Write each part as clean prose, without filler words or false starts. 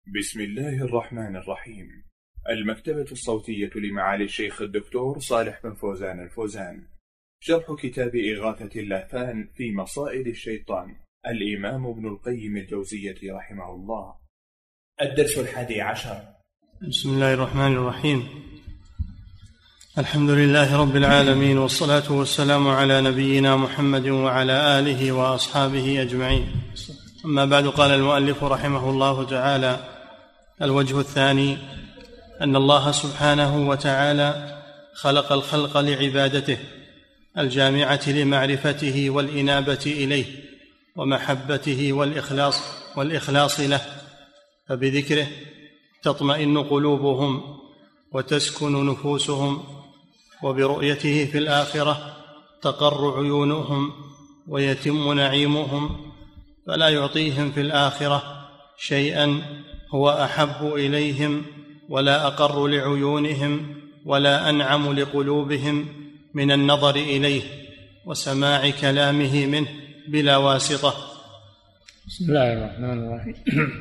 بسم الله الرحمن الرحيم. المكتبة الصوتية لمعالي الشيخ الدكتور صالح بن فوزان الفوزان. شرح كتاب إغاثة اللهفان في مصائد الشيطان، الإمام ابن القيم الجوزية رحمه الله. الدرس 11. بسم الله الرحمن الرحيم. الحمد لله رب العالمين، والصلاة والسلام على نبينا محمد وعلى آله وأصحابه أجمعين. أما بعد، قال المؤلف رحمه الله تعالى: الوجه الثاني أن الله سبحانه وتعالى خلق الخلق لعبادته الجامعة لمعرفته والإنابة إليه ومحبته والإخلاص له، فبذكره تطمئن قلوبهم وتسكن نفوسهم، وبرؤيته في الآخرة تقر عيونهم ويتم نعيمهم، فلا يعطيهم في الآخرة شيئا هو أحب إليهم ولا أقر لعيونهم ولا أنعم لقلوبهم من النظر إليه وسماع كلامه منه بلا واسطة. بسم الله الرحمن الرحيم.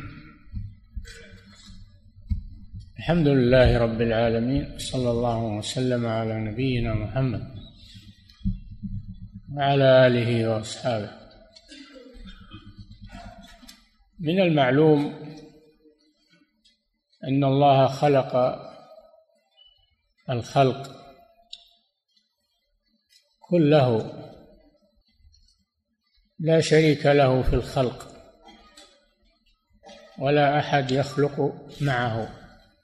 الحمد لله رب العالمين، صلى الله وسلم على نبينا محمد وعلى آله وأصحابه. من المعلوم أن الله خلق الخلق كله، لا شريك له في الخلق ولا أحد يخلق معه،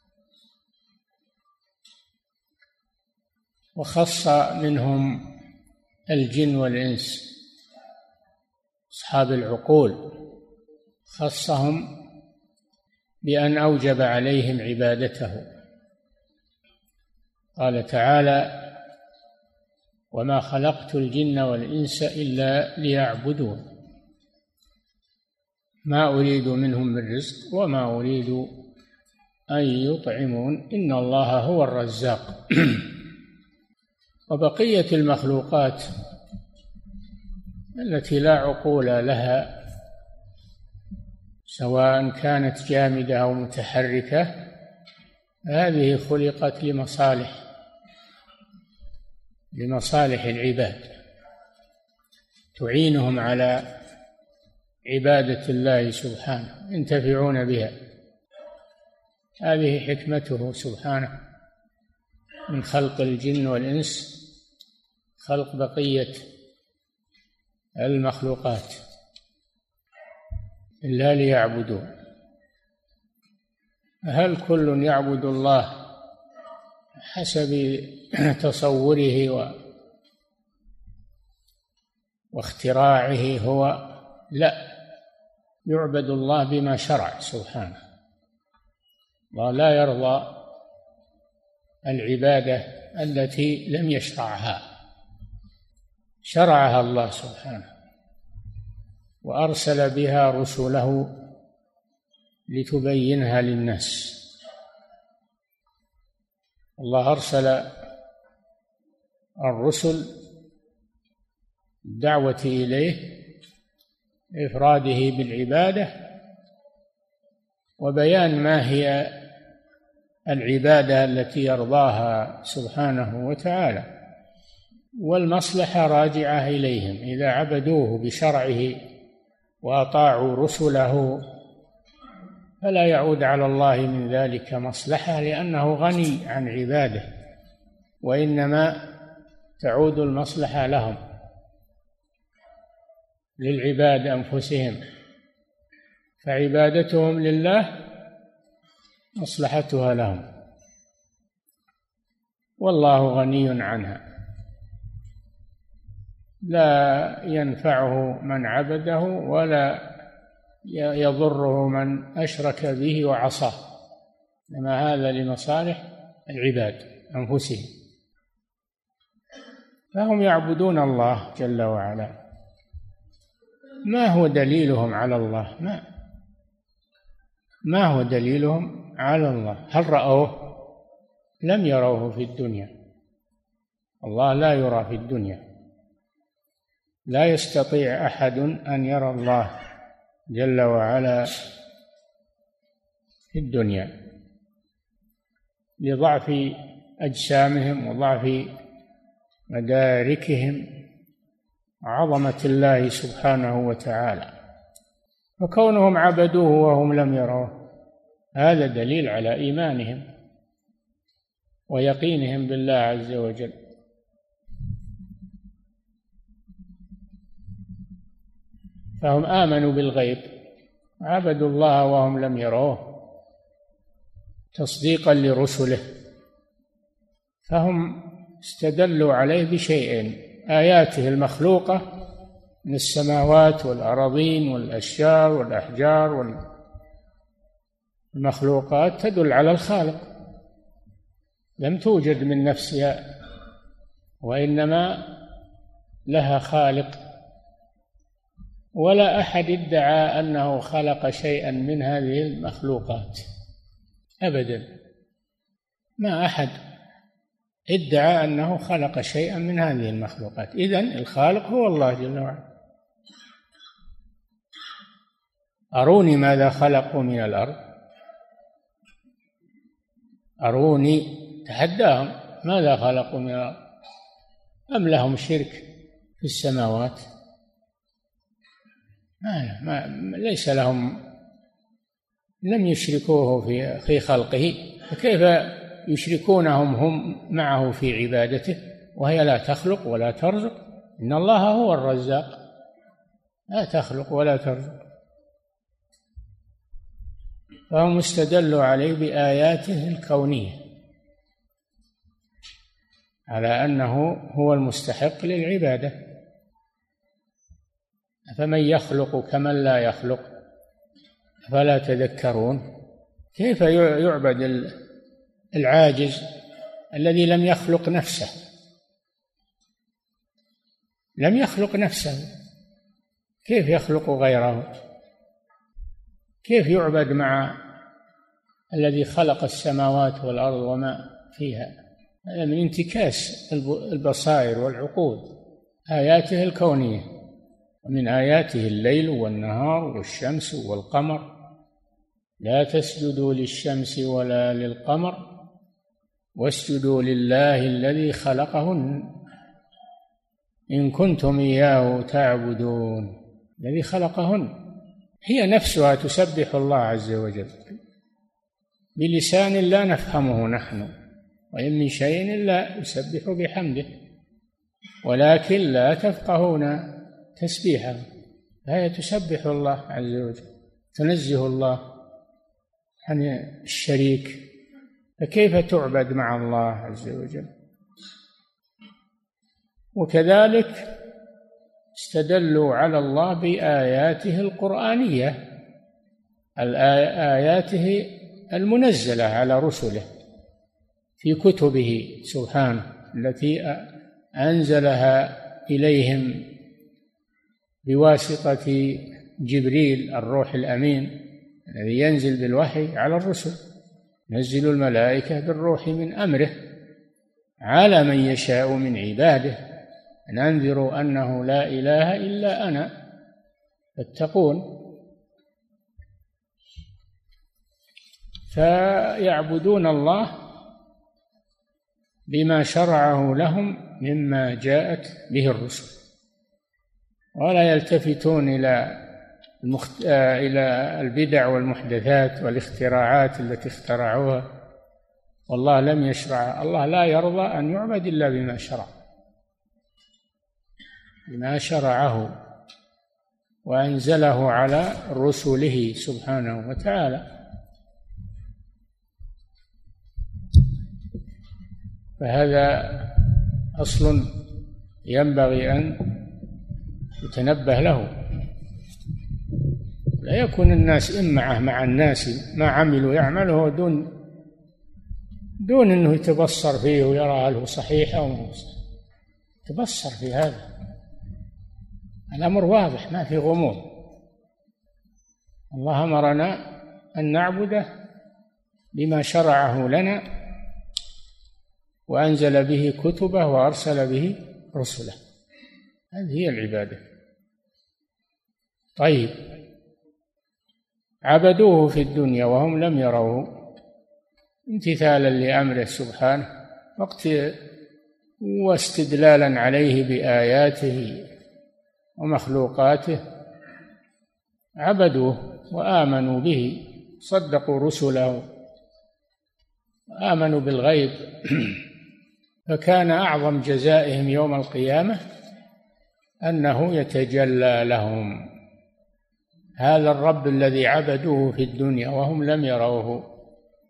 وخص منهم الجن والإنس أصحاب العقول، خصهم بأن أوجب عليهم عبادته. قال تعالى: وما خلقت الجن والإنس إلا ليعبدون ما أريد منهم من رزق وما أريد أن يطعمون إن الله هو الرزاق. وبقية المخلوقات التي لا عقول لها، سواء كانت جامدة أو متحركة، هذه خلقت لمصالح العباد، تعينهم على عبادة الله سبحانه، ينتفعون بها. هذه حكمته سبحانه من خلق الجن والإنس، خلق بقية المخلوقات إلا ليعبدون. هل كل يعبد الله حسب تصوره واختراعه هو؟ لا، يعبد الله بما شرع سبحانه. الله لا يرضى العبادة التي لم يشرعها، شرعها الله سبحانه وأرسل بها رسله لتبينها للناس. الله أرسل الرسل الدعوة إليه، إفراده بالعبادة وبيان ما هي العبادة التي يرضاها سبحانه وتعالى، والمصلحة راجعة إليهم. إذا عبدوه بشرعه وأطاعوا رسله فلا يعود على الله من ذلك مصلحة، لأنه غني عن عباده، وإنما تعود المصلحة لهم، للعباد أنفسهم، فعبادتهم لله مصلحتها لهم، والله غني عنها، لا ينفعه من عبده ولا يضره من أشرك به وعصاه، إنما هذا لمصالح العباد أنفسهم. فهم يعبدون الله جل وعلا. ما هو دليلهم على الله؟ ما هو دليلهم على الله؟ هل رأوه؟ لم يروه في الدنيا. الله لا يرى في الدنيا، لا يستطيع أحد أن يرى الله جل وعلا في في الدنيا لضعف أجسامهم وضعف مداركهم عظمة الله سبحانه وتعالى، فكونهم عبدوه وهم لم يروه هذا دليل على إيمانهم ويقينهم بالله عز وجل. فهم آمنوا بالغيب عبدوا الله وهم لم يروه تصديقا لرسله، فهم استدلوا عليه بشيئين: آياته المخلوقة من السماوات والأراضين والأشجار والأحجار والمخلوقات تدل على الخالق، لم توجد من نفسها وإنما لها خالق، ولا أحد ادعى أنه خلق شيئا من هذه المخلوقات أبدا، ما أحد ادعى أنه خلق شيئا من هذه المخلوقات. إذن الخالق هو الله جل وعلا. أروني ماذا خلقوا من الأرض، أروني تحداهم ماذا خلقوا من الأرض أم لهم شرك في السماوات؟ ليس لهم، لم يشركوه في خلقه، فكيف يشركونهم هم معه في عبادته وهي لا تخلق ولا ترزق؟ إن الله هو الرزاق لا تخلق ولا ترزق. فهم استدلوا عليه بآياته الكونية على أنه هو المستحق للعبادة. فمن يخلق كمن لا يخلق فلا تذكرون؟ كيف يعبد العاجز الذي لم يخلق نفسه؟ لم يخلق نفسه، كيف يخلق غيره؟ كيف يعبد مع الذي خلق السماوات والأرض وما فيها؟ هذا من انتكاس البصائر والعقول. آياته الكونية، ومن آياته الليل والنهار والشمس والقمر، لا تسجدوا للشمس ولا للقمر واسجدوا لله الذي خلقهن إن كنتم إياه تعبدون. الذي خلقهن، هي نفسها تسبح الله عز وجل بلسان لا نفهمه نحن، وإن من شيء إلا يسبح بحمده ولكن لا تفقهون تسبيحه. فهي تسبح الله عز وجل، تنزه الله عن الشريك، فكيف تعبد مع الله عز وجل؟ وكذلك استدلوا على الله بآياته القرآنية، آياته المنزلة على رسله في كتبه سبحانه التي أنزلها إليهم بواسطة جبريل الروح الأمين الذي ينزل بالوحي على الرسل، ينزل الملائكة بالروح من أمره على من يشاء من عباده أن أنذروا أنه لا إله إلا أنا فاتقون. فيعبدون الله بما شرعه لهم مما جاءت به الرسل، ولا يلتفتون إلى البدع والمحدثات والاختراعات التي اخترعوها، والله لم يشرع. الله لا يرضى أن يعبد إلا بما شرع، بما شرعه وأنزله على رسله سبحانه وتعالى. فهذا أصل ينبغي أن يتنبه له. لا يكون الناس إمعة مع الناس ما عملوا يعمله دون أنه يتبصر فيه ويرى هل هو صحيح أو مو صحيح. يتبصر في هذا، الأمر واضح ما في غموض. الله أمرنا أن نعبده بما شرعه لنا وأنزل به كتبه وأرسل به رسله، هذه هي العبادة. طيب، عبدوه في الدنيا وهم لم يروه امتثالا لأمره سبحانه واستدلالا عليه بآياته ومخلوقاته، عبدوه وآمنوا به، صدقوا رسله وآمنوا بالغيب. فكان أعظم جزائهم يوم القيامة أنه يتجلى لهم هذا الرب الذي عبدوه في الدنيا وهم لم يروه،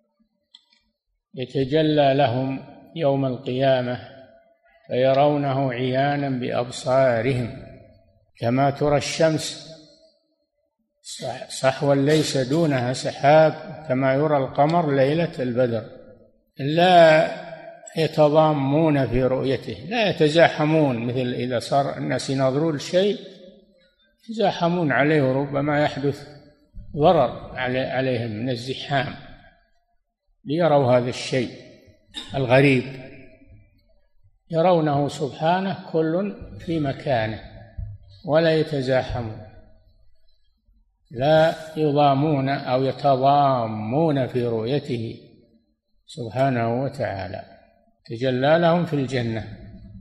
يتجلى لهم يوم القيامة فيرونه عيانا بأبصارهم كما ترى الشمس صحوا ليس دونها سحاب كما يرى القمر ليلة البدر، لا يتضامون في رؤيته، لا يتزاحمون مثل إذا صار الناس ينظرون الشيء يتزاحمون عليه وربما يحدث ضرر عليهم من الزحام ليروا هذا الشيء الغريب. يرونه سبحانه كل في مكانه ولا يتزاحمون، لا يضامون أو يتضامون في رؤيته سبحانه وتعالى. تجلى لهم في الجنة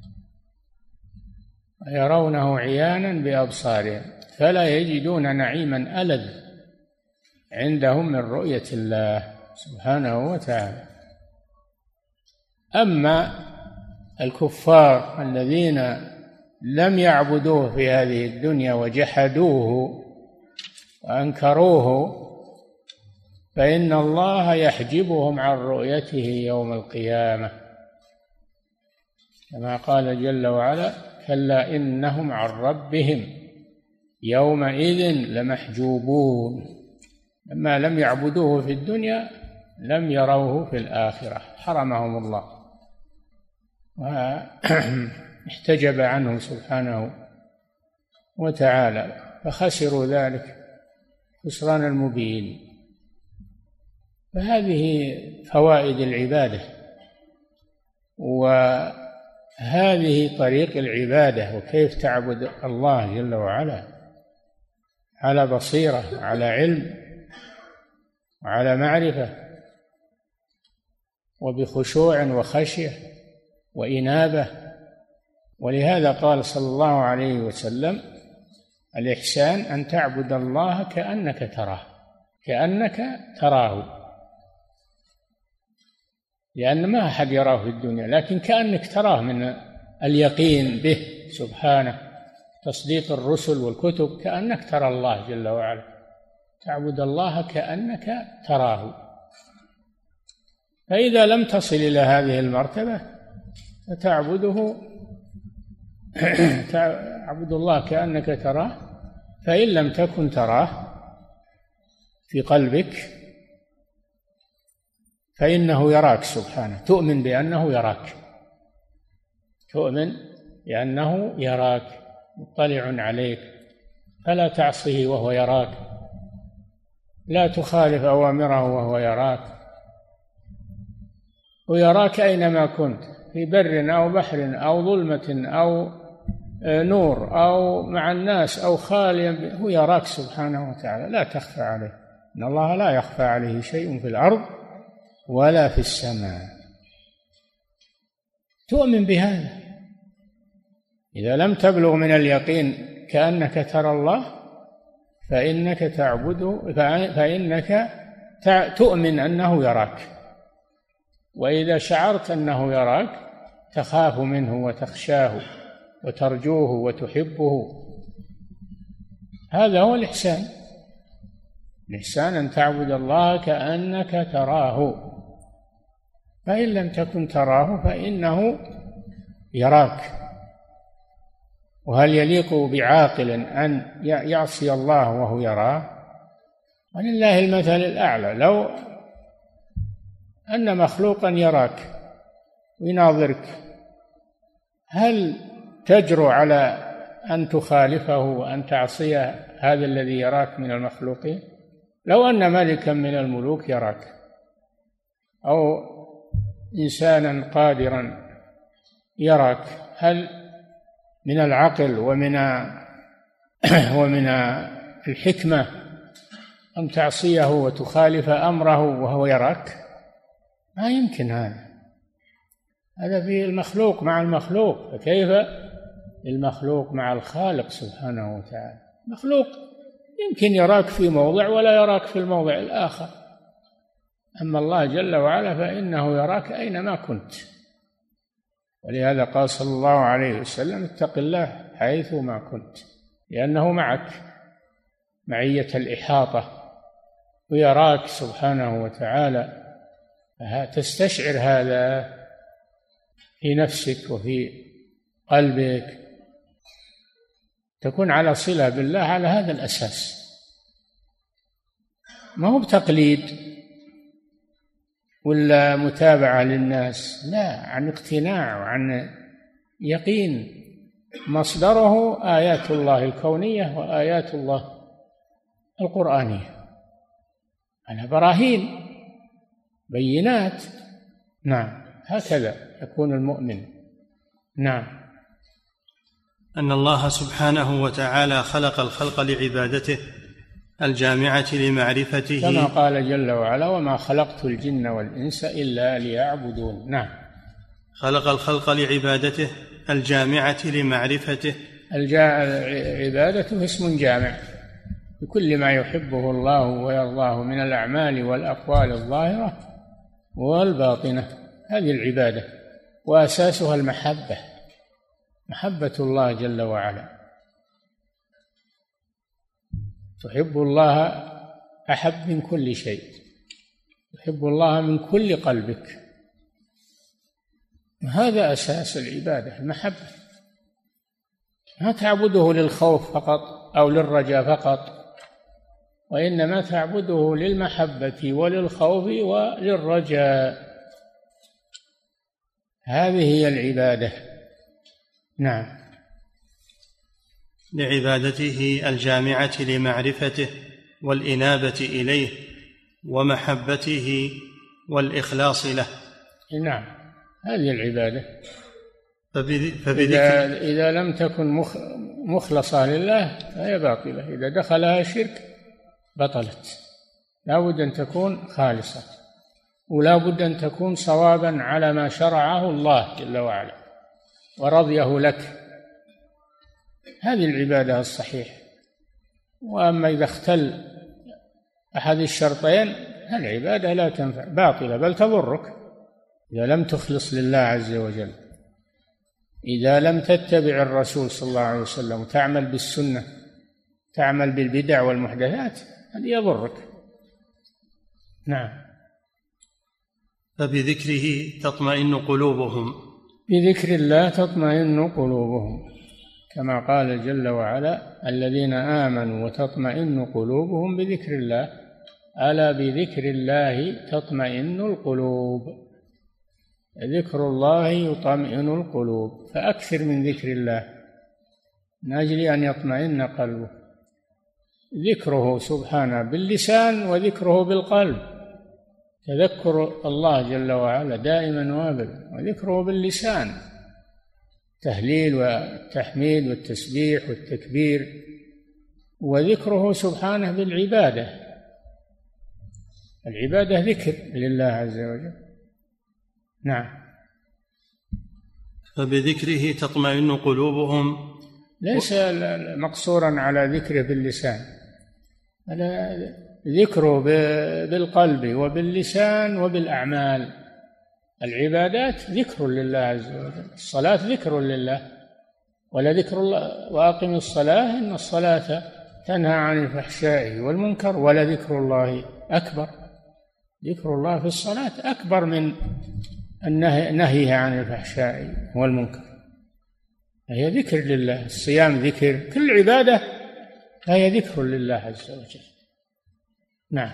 يرونه عيانا بأبصارهم فلا يجدون نعيما ألذ عندهم من رؤية الله سبحانه وتعالى. أما الكفار الذين لم يعبدوه في هذه الدنيا وجحدوه وأنكروه فإن الله يحجبهم عن رؤيته يوم القيامة كما قال جل وعلا: كلا إنهم عن ربهم يومئذ لمحجوبون. لما لم يعبدوه في الدنيا لم يروه في الآخرة، حرمهم الله واحتجب عنه سبحانه وتعالى، فخسروا ذلك خسران المبين. فهذه فوائد العبادة، وهذه طريق العبادة، وكيف تعبد الله جل وعلا على بصيرة وعلى علم وعلى معرفة وبخشوع وخشية وإنابة. ولهذا قال صلى الله عليه وسلم: الإحسان أن تعبد الله كأنك تراه، كأنك تراه، لأن ما أحد يراه في الدنيا، لكن كأنك تراه من اليقين به سبحانه، تصديق الرسل والكتب، كأنك ترى الله جل وعلا، تعبد الله كأنك تراه. فإذا لم تصل إلى هذه المرتبة فتعبده تعبد الله كأنك تراه، فإن لم تكن تراه في قلبك فإنه يراك سبحانه، تؤمن بأنه يراك، تؤمن بأنه يراك مطلع عليك، فلا تعصيه وهو يراك، لا تخالف أوامره وهو يراك، ويراك أينما كنت، في بر أو بحر أو ظلمة أو نور أو مع الناس أو خاليا، هو يراك سبحانه وتعالى، لا تخفى عليه، إن الله لا يخفى عليه شيء في الأرض ولا في السماء. تؤمن بهذا. إذا لم تبلغ من اليقين كأنك ترى الله فإنك تعبده، فإنك تؤمن أنه يراك، وإذا شعرت أنه يراك تخاف منه وتخشاه وترجوه وتحبه. هذا هو الإحسان. الإحسان أن تعبد الله كأنك تراه، فإن لم تكن تراه فإنه يراك. وهل يليق بعاقل أن يعصي الله وهو يراه؟ ولله المثل الأعلى. لو أن مخلوقا يراك ويناظرك، هل تجرؤ على أن تخالفه وأن تعصي هذا الذي يراك من المخلوقين؟ لو أن ملكا من الملوك يراك أو إنسانا قادرا يراك، هل من العقل ومن الحكمة أن تعصيه وتخالف أمره وهو يراك؟ ما يمكن هذا في المخلوق مع المخلوق، فكيف المخلوق مع الخالق سبحانه وتعالى؟ مخلوق يمكن يراك في موضع ولا يراك في الموضع الآخر، أما الله جل وعلا فإنه يراك أينما كنت. ولهذا قال صلى الله عليه وسلم: اتق الله حيثما كنت، لأنه معك معية الإحاطة ويراك سبحانه وتعالى. تستشعر هذا في نفسك وفي قلبك، تكون على صلة بالله على هذا الأساس، ما هو بتقليد ولا متابعة للناس، لا، عن اقتناع وعن يقين مصدره آيات الله الكونية وآيات الله القرآنية على براهين بينات. نعم، هكذا يكون المؤمن. نعم. أن الله سبحانه وتعالى خلق الخلق لعبادته الجامعة لمعرفته، كما قال جل وعلا: وما خلقت الجن والإنس إلا ليعبدون. نعم. خلق الخلق لعبادته الجامعة لمعرفته. عبادته اسم جامع بكل ما يحبه الله ويرضاه من الأعمال والأقوال الظاهرة والباطنة. هذه العبادة وأساسها المحبة، محبة الله جل وعلا. تحب الله أحب من كل شيء، تحب الله من كل قلبك، هذا أساس العبادة، المحبة. ما تعبده للخوف فقط أو للرجاء فقط، وإنما تعبده للمحبة وللخوف وللرجاء. هذه هي العبادة. نعم. لعبادته الجامعة لمعرفته والإنابة إليه ومحبته والإخلاص له. نعم، هذه العبادة. إذا لم تكن مخلصة لله فهي باطلة، إذا دخلها شرك بطلت. لا بد أن تكون خالصة، ولا بد أن تكون صوابا على ما شرعه الله جل وعلا ورضيه لك. هذه العبادة الصحيحة. وأما إذا اختل أحد الشرطين العبادة لا تنفع، باطلة، بل تضرك إذا لم تخلص لله عز وجل. إذا لم تتبع الرسول صلى الله عليه وسلم وتعمل بالسنة، تعمل بالبدع والمحدثات، هذا يضرك. نعم. فبذكره تطمئن قلوبهم. بذكر الله تطمئن قلوبهم، كما قال جل وعلا: الذين آمنوا وتطمئن قلوبهم بذكر الله، ألا بذكر الله تطمئن القلوب. ذكر الله يطمئن القلوب، فأكثر من ذكر الله من أجل أن يطمئن قلبه. ذكره سبحانه باللسان وذكره بالقلب، تذكر الله جل وعلا دائما وابدا، وذكره باللسان تهليل والتحميد والتسبيح والتكبير، وذكره سبحانه بالعبادة. العبادة ذكر لله عز وجل. نعم. فبذكره تطمئن قلوبهم، ليس مقصورا على ذكره باللسان، ذكره بالقلب وباللسان وبالأعمال. العبادات ذكر لله عز وجل، الصلاة ذكر لله، ولا ذكر الله وأقم الصلاة إن الصلاة تنهى عن الفحشاء والمنكر ولذكر الله أكبر. ذكر الله في الصلاة أكبر من النهي عن الفحشاء والمنكر، هي ذكر لله. الصيام ذكر، كل عبادة هي ذكر لله عز وجل. نعم.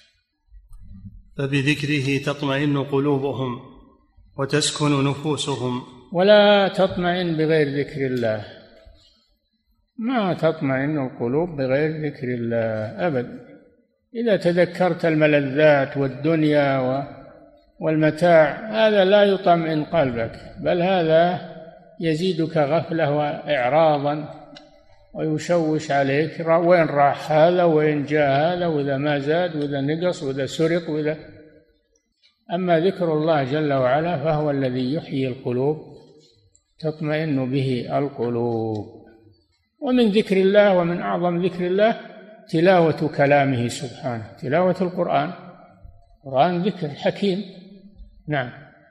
فبذكره تطمئن قلوبهم وتسكن نفوسهم. ولا تطمئن بغير ذكر الله، ما تطمئن القلوب بغير ذكر الله أبدا. إذا تذكرت الملذات والدنيا والمتاع هذا لا يطمئن قلبك، بل هذا يزيدك غفلة وإعراضا ويشوش عليك وين راح هذا وين جاء هذا وإذا ما زاد وإذا نقص وإذا سرق وإذا. أما ذكر الله جل وعلا فهو الذي يحيي القلوب، تطمئن به القلوب. ومن ذكر الله ومن أعظم ذكر الله تلاوة كلامه سبحانه، تلاوة القرآن. القرآن ذكر حكيم. نعم.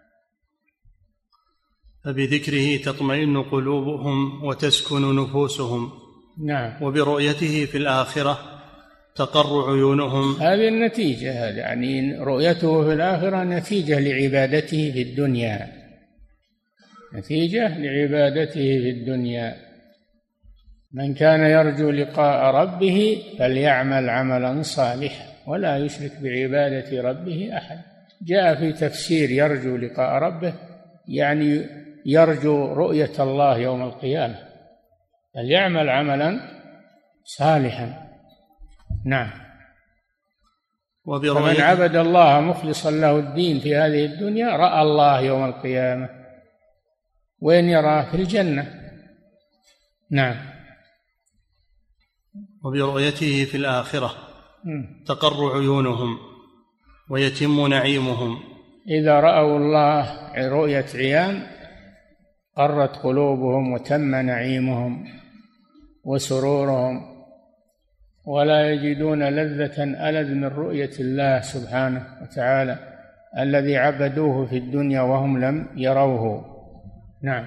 فبذكره تطمئن قلوبهم وتسكن نفوسهم. نعم. وبرؤيته في الآخرة تقر عيونهم. هذه النتيجة، هذا يعني رؤيته في الآخرة نتيجة لعبادته في الدنيا، نتيجة لعبادته في الدنيا. من كان يرجو لقاء ربه فليعمل عملا صالحا ولا يشرك بعبادة ربه أحد. جاء في تفسير يرجو لقاء ربه يعني يرجو رؤية الله يوم القيامة، فليعمل عملا صالحا. نعم. فمن عبد الله مخلصا له الدين في هذه الدنيا رأى الله يوم القيامة. وين يراه؟ في الجنة. نعم. وبرؤيته في الآخرة تقر عيونهم ويتم نعيمهم. إذا رأوا الله رؤية عيان قرت قلوبهم وتم نعيمهم وسرورهم، ولا يجدون لذة ألذ من رؤية الله سبحانه وتعالى الذي عبدوه في الدنيا وهم لم يروه. نعم.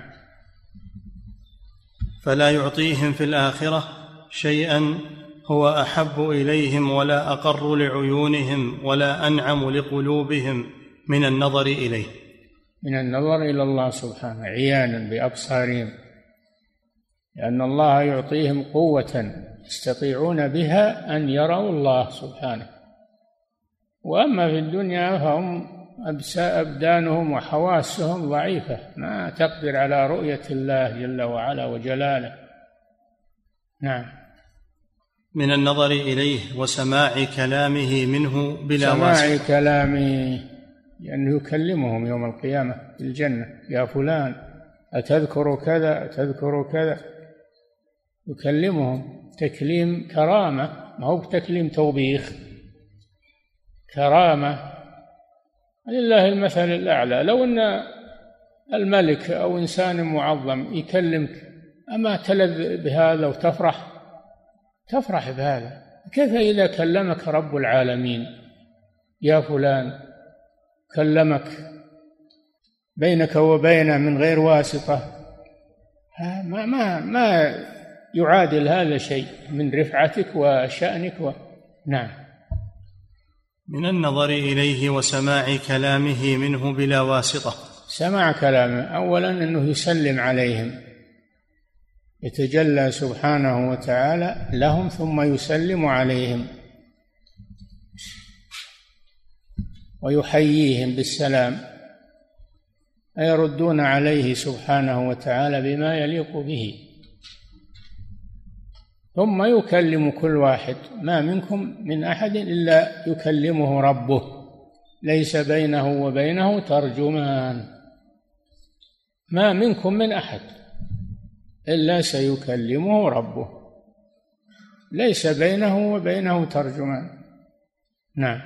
فلا يعطيهم في الآخرة شيئا هو أحب إليهم ولا أقر لعيونهم ولا أنعم لقلوبهم من النظر إليه، من النظر إلى الله سبحانه عيانا بأبصارهم، لأن الله يعطيهم قوة يستطيعون بها أن يروا الله سبحانه. وأما في الدنيا فهم أبدانهم وحواسهم ضعيفة ما تقدر على رؤية الله جل وعلا وجلاله. نعم. من النظر إليه وسماع كلامه منه بلا واسطة. سماع كلامه لأنه يكلمهم يوم القيامة في الجنة: يا فلان أتذكر كذا أتذكر كذا. يكلمهم تكليم كرامة، ما هو تكليم توبيخ، كرامة. لله المثل الأعلى. لو أن الملك أو إنسان معظم يكلمك أما تلذ بهذا وتفرح؟ تفرح بهذا. كيف إذا كلمك رب العالمين: يا فلان، كلمك بينك وبينه من غير واسطة؟ ما يعادل هذا شيء من رفعتك وشأنك نعم. من النظر إليه وسماع كلامه منه بلا واسطة. سماع كلامه أولا أنه يسلم عليهم، يتجلى سبحانه وتعالى لهم ثم يسلم عليهم ويحييهم بالسلام، يردون عليه سبحانه وتعالى بما يليق به. ثم يكلم كل واحد: ما منكم من أحد إلا يكلمه ربه ليس بينه وبينه ترجمان. ما منكم من أحد إلا سيكلمه ربه ليس بينه وبينه ترجمان. نعم.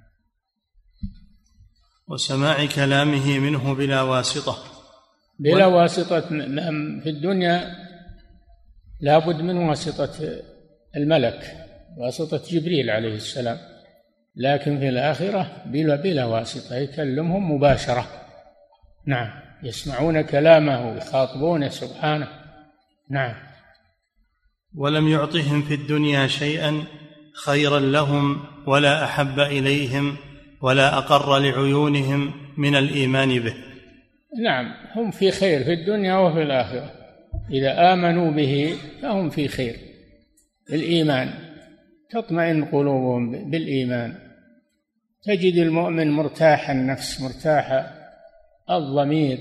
وسماع كلامه منه بلا واسطة. بلا واسطة. في الدنيا لا بد من واسطة الملك، واسطة جبريل عليه السلام، لكن في الآخرة بلا واسطة، يكلمهم مباشرة. نعم. يسمعون كلامه ويخاطبونه سبحانه. نعم. ولم يعطهم في الدنيا شيئا خيرا لهم ولا أحب إليهم ولا أقر لعيونهم من الإيمان به. نعم. هم في خير في الدنيا وفي الآخرة. إذا آمنوا به فهم في خير. الإيمان تطمئن قلوبهم بالإيمان. تجد المؤمن مرتاح النفس، مرتاح الضمير،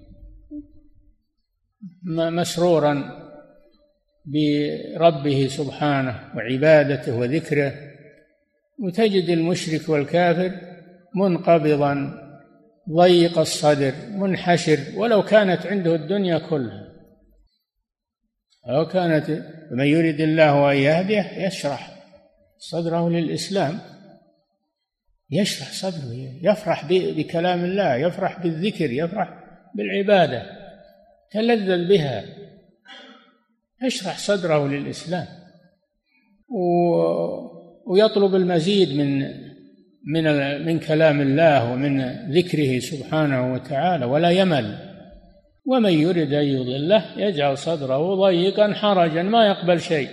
مسرورا بربه سبحانه وعبادته وذكره. وتجد المشرك والكافر منقبضا ضيق الصدر منحشر ولو كانت عنده الدنيا كلها. أو كانت من يريد الله أن يهديه يشرح صدره للإسلام، يشرح صدره، يفرح بكلام الله، يفرح بالذكر، يفرح بالعبادة، تلذذ بها، يشرح صدره للإسلام، ويطلب المزيد من كلام الله ومن ذكره سبحانه وتعالى ولا يمل. ومن يرد أن يضله يجعل صدره ضيقا حرجا ما يقبل شيء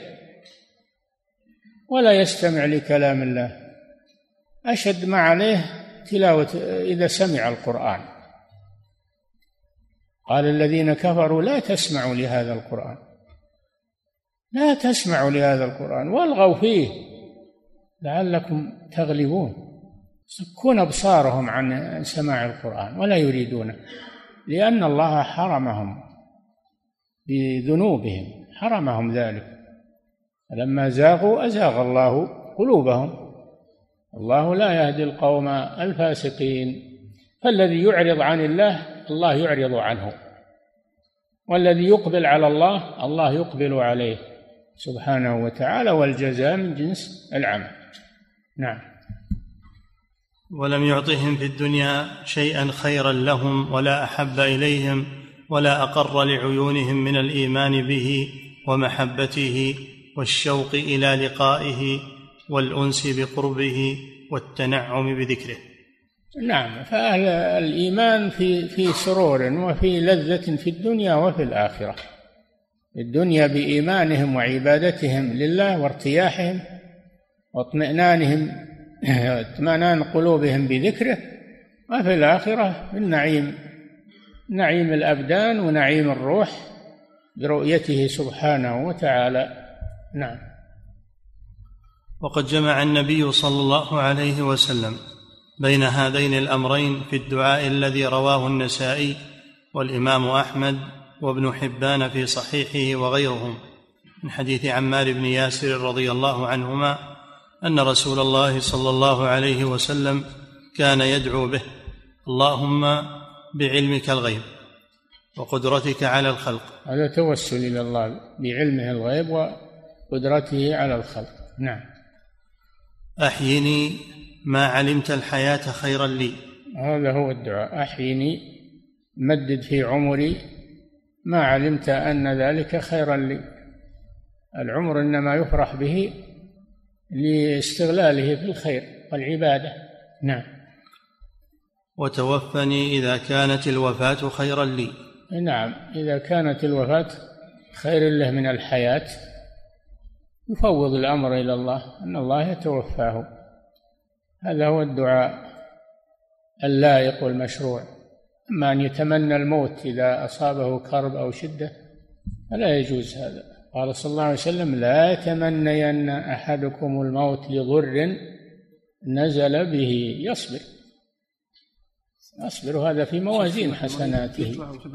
ولا يستمع لكلام الله. أشد ما عليه تلاوة إذا سمع القرآن. قال الذين كفروا لا تسمعوا لهذا القرآن، لا تسمعوا لهذا القرآن والغوا فيه لعلكم تغلبون. يسكون أبصارهم عن سماع القرآن ولا يريدونه، لأن الله حرمهم بذنوبهم، حرمهم ذلك. لما زاغوا أزاغ الله قلوبهم. الله لا يهدي القوم الفاسقين. فالذي يعرض عن الله الله يعرض عنه، والذي يقبل على الله الله يقبل عليه سبحانه وتعالى، والجزاء من جنس العمل. نعم. ولم يعطهم في الدنيا شيئا خيرا لهم ولا أحب إليهم ولا أقر لعيونهم من الإيمان به ومحبته والشوق إلى لقائه والأنس بقربه والتنعم بذكره. نعم. فأهل الإيمان في سرور وفي لذة في الدنيا وفي الآخرة. الدنيا بإيمانهم وعبادتهم لله وارتياحهم واطمئنانهم، اطمئنان قلوبهم بذكره، وفي الآخرة بالنعيم، نعيم الأبدان ونعيم الروح برؤيته سبحانه وتعالى. نعم. وقد جمع النبي صلى الله عليه وسلم بين هذين الأمرين في الدعاء الذي رواه النسائي والإمام أحمد وابن حبان في صحيحه وغيرهم من حديث عمار بن ياسر رضي الله عنهما أن رسول الله صلى الله عليه وسلم كان يدعو به: اللهم بعلمك الغيب وقدرتك على الخلق. هذا توسل إلى الله بعلمه الغيب وقدرته على الخلق. نعم. أحيني ما علمت الحياة خيرا لي. هذا هو الدعاء. أحيني، مدد في عمري ما علمت أن ذلك خيرا لي. العمر إنما يفرح به لاستغلاله في الخير والعبادة. نعم. وتوفني إذا كانت الوفاة خيرا لي. نعم. إذا كانت الوفاة خير له من الحياة يفوض الأمر إلى الله، أن الله يتوفاه. هذا هو الدعاء اللائق والمشروع. أما أن يتمنى الموت إذا أصابه كرب أو شدة فلا يجوز هذا. قال صلى الله عليه وسلم: لا يتمنين أحدكم الموت لضر نزل به، يصبر، هذا في موازين حسناته.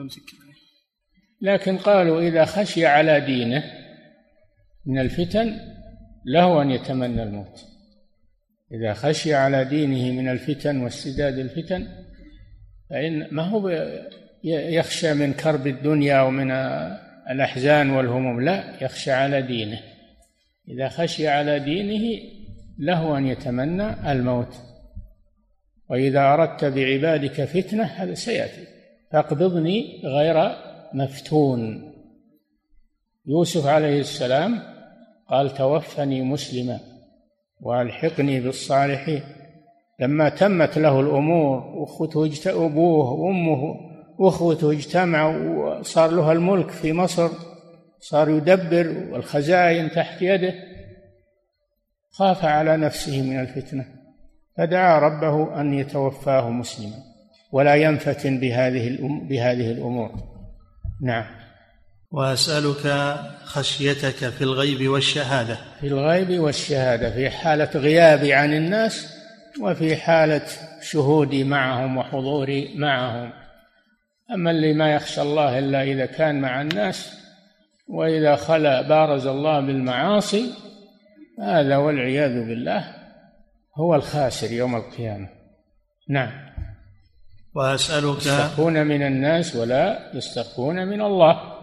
لكن قالوا إذا خشي على دينه من الفتن له أن يتمنى الموت. إذا خشي على دينه من الفتن واستداد الفتن فإن ما هو يخشى من كرب الدنيا ومن الأحزان والهموم، لا، يخشى على دينه. إذا خشي على دينه له أن يتمنى الموت. وإذا أردت بعبادك فتنة، هذا سيأتي، فاقبضني غير مفتون. يوسف عليه السلام قال: توفني مسلما وألحقني بالصالحين. لما تمت له الأمور، أبوه وأمه وأخوته اجتمعوا وصار له الملك في مصر، صار يدبر والخزائن تحت يده، خاف على نفسه من الفتنة فدعا ربه أن يتوفاه مسلما ولا ينفتن بهذه الأمور. نعم. وأسألك خشيتك في الغيب والشهادة. في الغيب والشهادة، في حالة غيابي عن الناس وفي حالة شهودي معهم وحضوري معهم. أما اللي ما يخشى الله إلا إذا كان مع الناس، وإذا خلا بارز الله بالمعاصي، هذا والعياذ بالله هو الخاسر يوم القيامة. نعم. وأسألك يستخفون من الناس ولا يستخفون من الله.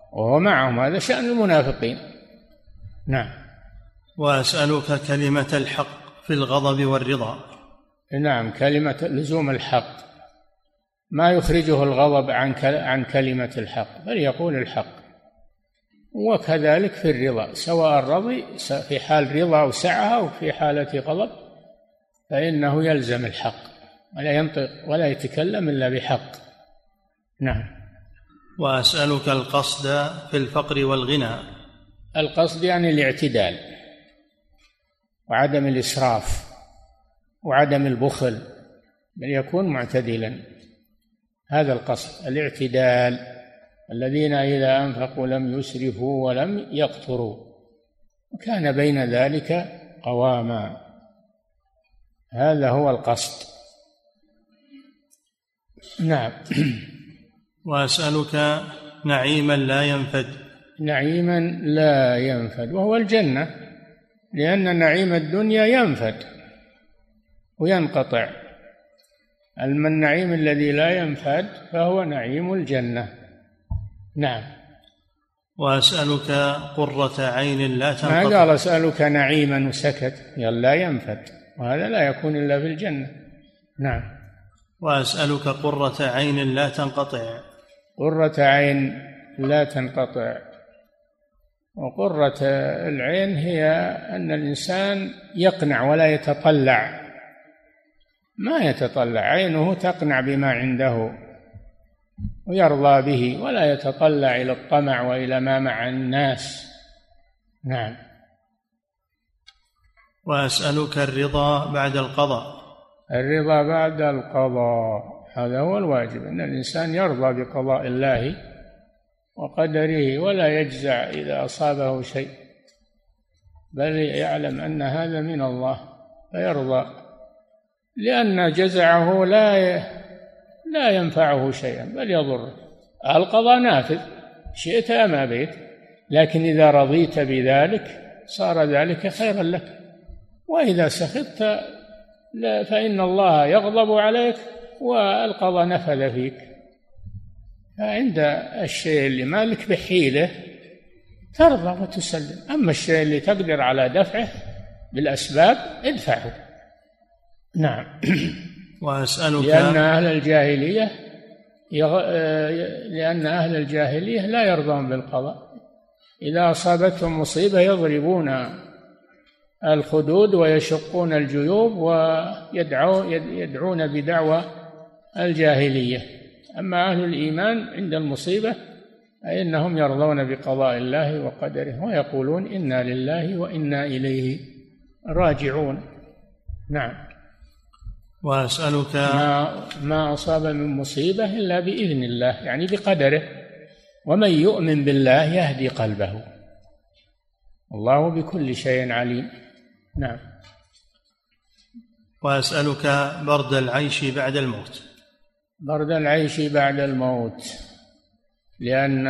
وهو معهم، هذا شأن المنافقين. نعم. وأسألك كلمة الحق في الغضب والرضا. نعم، كلمة لزوم الحق، ما يخرجه الغضب عن كلمة الحق، بل يقول الحق. وكذلك في الرضا، سواء الرضي في حال رضا وسعة أو في حالة غضب، فإنه يلزم الحق ولا ينطق ولا يتكلم إلا بحق. نعم. وأسألك القصد في الفقر والغنى. القصد يعني الاعتدال وعدم الإسراف وعدم البخل، بل يكون معتدلا، هذا القصد، الاعتدال. الذين إذا أنفقوا لم يسرفوا ولم يقتروا وكان بين ذلك قواما، هذا هو القصد. نعم. وأسألك نعيما لا ينفد. نعيما لا ينفد وهو الجنة، لأن نعيم الدنيا ينفد وينقطع، أما النعيم الذي لا ينفد فهو نعيم الجنة. نعم. وأسألك قرة عين لا تنقطع. ما قال أسألك نعيما وسكت، قال لا ينفد، وهذا لا يكون إلا في الجنة. نعم. وأسألك قرة عين لا تنقطع. قرة عين لا تنقطع. وقرة العين هي أن الإنسان يقنع ولا يتطلع، ما يتطلع، عينه تقنع بما عنده ويرضى به، ولا يتطلع إلى الطمع وإلى ما مع الناس. نعم. وأسألك الرضا بعد القضاء. الرضا بعد القضاء، هذا هو الواجب، أن الإنسان يرضى بقضاء الله وقدره ولا يجزع إذا أصابه شيء، بل يعلم أن هذا من الله فيرضى، لأن جزعه لا ينفعه شيئا بل يضره. القضاء نافذ شئت أم أبيت، لكن إذا رضيت بذلك صار ذلك خيرا لك، وإذا سخطت فإن الله يغضب عليك والقضاء نفذ فيك. فعند الشيء اللي مالك بحيلة ترضى وتسلم، أما الشيء اللي تقدر على دفعه بالأسباب ادفعه. نعم. وأسألك لأن أهل الجاهلية لا يرضون بالقضاء، إذا أصابتهم مصيبة يضربون الخدود ويشقون الجيوب ويدعون بدعوى الجاهلية. أما أهل الإيمان عند المصيبة فإنهم يرضون بقضاء الله وقدره ويقولون إنا لله وإنا إليه راجعون. نعم. وأسألك ما أصاب من مصيبة إلا بإذن الله، يعني بقدره، ومن يؤمن بالله يهدي قلبه، الله بكل شيء عليم. نعم. وأسألك برد العيش بعد الموت. برد العيش بعد الموت، لأن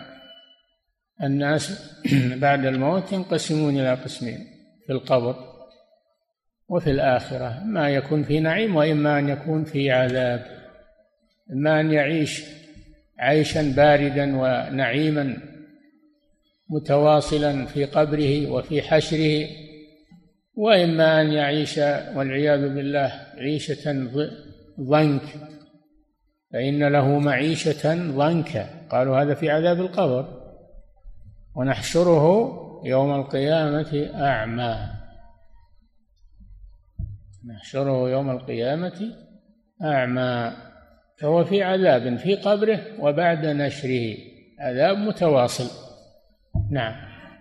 الناس بعد الموت ينقسمون إلى قسمين، في القبر وفي الآخرة، ما يكون في نعيم وإما أن يكون في عذاب، إما أن يعيش عيشا باردا ونعيما متواصلا في قبره وفي حشره، وإما أن يعيش والعياذ بالله عيشة ضنك، فإن له معيشة ضنكا، قالوا هذا في عذاب القبر. ونحشره يوم القيامة أعمى، نحشره يوم القيامة أعمى، فهو في عذاب في قبره وبعد نشره، عذاب متواصل. نعم.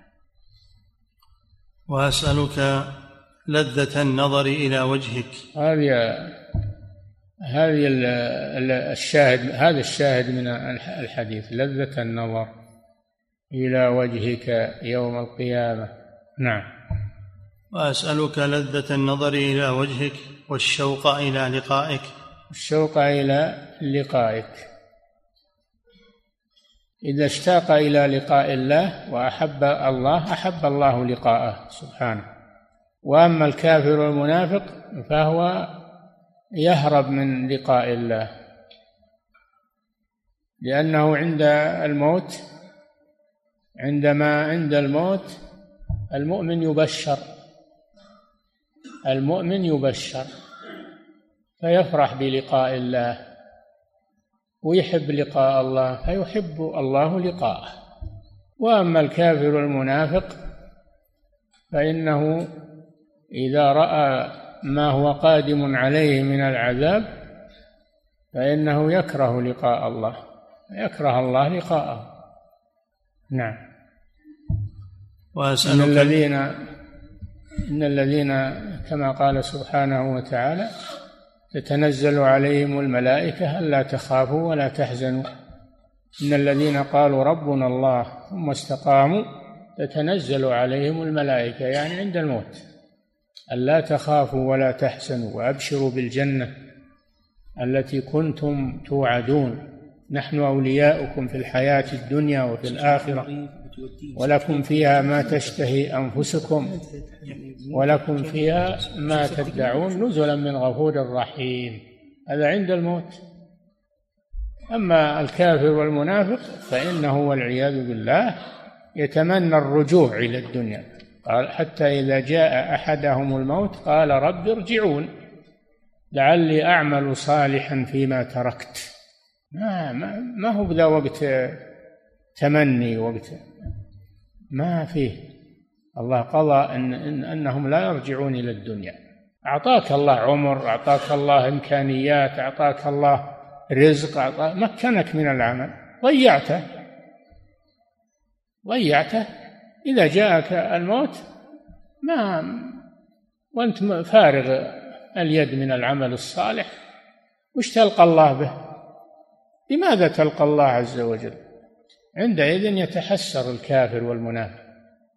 وأسألك لذة النظر إلى وجهك. هذه الشاهد، هذا الشاهد من الحديث، لذة النظر إلى وجهك يوم القيامة. نعم. وأسألك لذة النظر إلى وجهك والشوق إلى لقائك. الشوق إلى لقائك، إذا اشتاق إلى لقاء الله وأحب الله أحب الله لقاءه سبحانه. وأما الكافر والمنافق فهو يهرب من لقاء الله، لأنه عند الموت عند الموت المؤمن يبشر فيفرح بلقاء الله ويحب لقاء الله فيحب الله لقاءه. وأما الكافر والمنافق فإنه إذا رأى ما هو قادم عليه من العذاب فإنه يكره لقاء الله، يكره الله لقاءه. نعم. إن الذين كما قال سبحانه وتعالى تتنزل عليهم الملائكة ألا تخافوا ولا تحزنوا إن الذين قالوا ربنا الله ثم استقاموا تتنزل عليهم الملائكة، يعني عند الموت، ألا تخافوا ولا تحزنوا وأبشروا بالجنة التي كنتم توعدون نحن أولياؤكم في الحياة الدنيا وفي الآخرة ولكم فيها ما تشتهي أنفسكم ولكم فيها ما تدعون نزلا من غفور رحيم. هذا عند الموت. أما الكافر والمنافق فإنه والعياذ بالله يتمنى الرجوع إلى الدنيا، قال حتى إذا جاء أحدهم الموت قال رب ارجعون لعلي أعمل صالحا فيما تركت. ما هو بذا وقت تمني، وقت ما فيه. الله قضى أنهم لا يرجعون إلى الدنيا. أعطاك الله عمر، أعطاك الله إمكانيات، أعطاك الله رزق، مكنك من العمل، ضيعته. إذا جاءك الموت وأنت فارغ اليد من العمل الصالح، وش تلقى الله به؟ لماذا تلقى الله عز وجل؟ عندئذ يتحسر الكافر والمنافق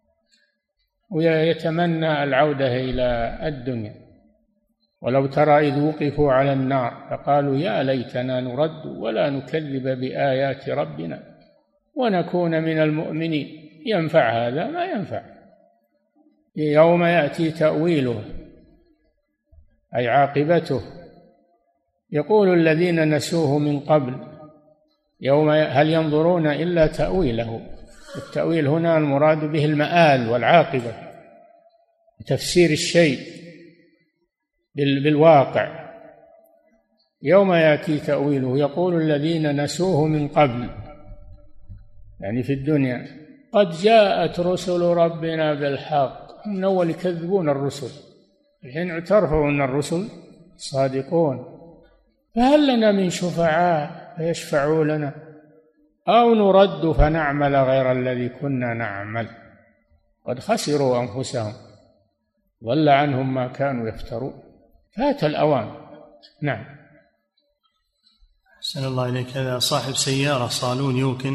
ويتمنى العودة إلى الدنيا. ولو ترى إذ وقفوا على النار فقالوا يا ليتنا نرد ولا نكذب بآيات ربنا ونكون من المؤمنين. ينفع هذا؟ ما ينفع. يوم يأتي تأويله أي عاقبته يقول الذين نسوه من قبل يوم هل ينظرون إلا تأويله. التأويل هنا المراد به المآل والعاقبة، تفسير الشيء بالواقع. يوم يأتي تأويله يقول الذين نسوه من قبل، يعني في الدنيا، قد جاءت رسل ربنا بالحق. من أول يكذبون الرسل، الحين اعترفوا أن الرسل صادقون. فهل لنا من شفعاء فيشفعوا لنا أو نرد فنعمل غير الذي كنا نعمل قد خسروا أنفسهم ضل عنهم ما كانوا يفترون. فات الأوان. نعم. أحسن الله إليك. هذا صاحب سيارة صالون يوكن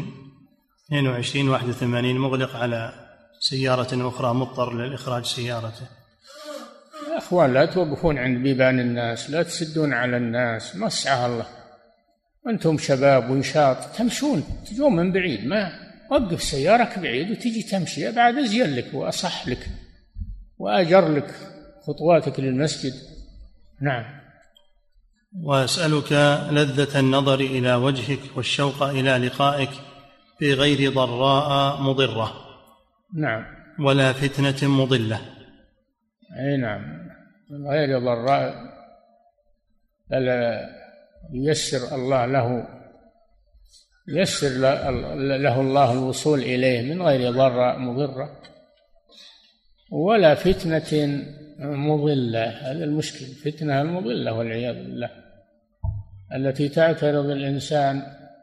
2281 مغلق على سيارة أخرى، مضطر للإخراج سيارته. يا أخوان لا توقفون عند بيبان الناس، لا تسدون على الناس، مسعى الله. أنتم شباب ونشاط تمشون تجون من بعيد، ما وقف سيارك بعيد وتجي تمشي، بعد أزين لك وأصح لك وأجر لك خطواتك للمسجد. نعم. وأسألك لذة النظر إلى وجهك والشوق إلى لقائك بغير ضراء مضرة. نعم. ولا فتنة مضلة. أي نعم، غير ضراء، بل ييسر الله له، ييسر له الله الوصول إليه من غير ضراء مضرة. ولا فتنة مضلة، هذا المشكل، فتنة المضلة والعياذ بالله التي تعترض الإنسان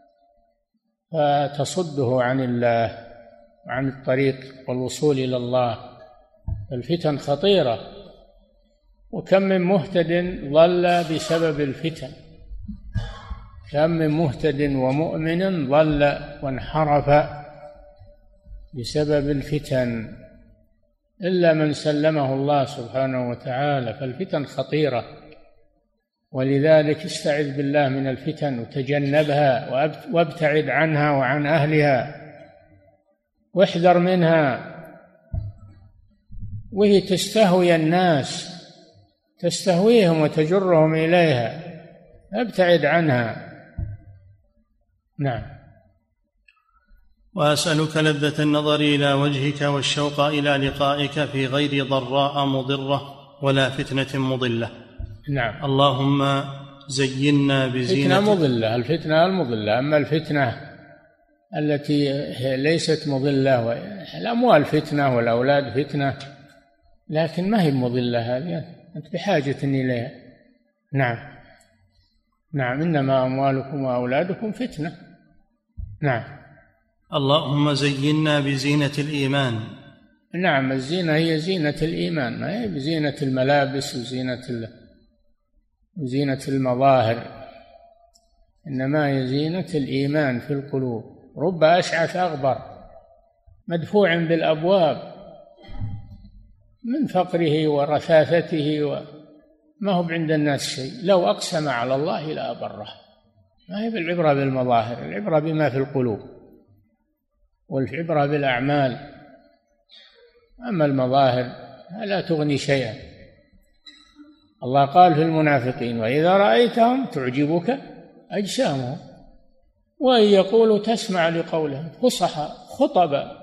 فتصده عن الله وعن الطريق والوصول إلى الله. الفتن خطيرة، وكم من مهتد ضل بسبب الفتن، كم من مهتد ومؤمن ضل وانحرف بسبب الفتن، إلا من سلمه الله سبحانه وتعالى. فالفتن خطيرة، ولذلك استعذ بالله من الفتن وتجنبها وابتعد عنها وعن أهلها واحذر منها. وهي تستهوي الناس، تستهويهم وتجرهم إليها، ابتعد عنها. نعم. وأسألك لذة النظر إلى وجهك والشوق إلى لقائك في غير ضراء مضرة ولا فتنة مضلة. نعم. اللهم زينا بزينة فتنة مضلة، الفتنة المضلة. أما الفتنة التي ليست مضلة، الأموال فتنة والأولاد فتنة، لكن ما هي مضلة، هذه أنت بحاجة إليها. نعم نعم، إنما أموالكم وأولادكم فتنة. نعم. اللهم زينا بزينة الإيمان. نعم، الزينة هي زينة الإيمان، ما هي بزينة الملابس وزينة المظاهر، إنما هي زينة الإيمان في القلوب. رب أشعث أغبر مدفوع بالأبواب من فقره ورثاثته ما هو عند الناس شيء، لو أقسم على الله لأبره. ما هي بالعبرة بالمظاهر، العبرة بما في القلوب، والعبرة بالأعمال. أما المظاهر لا تغني شيئا. الله قال في المنافقين: وإذا رأيتهم تعجبك أجسامهم وإن يقولوا تسمع لقولهم فصحى خطبا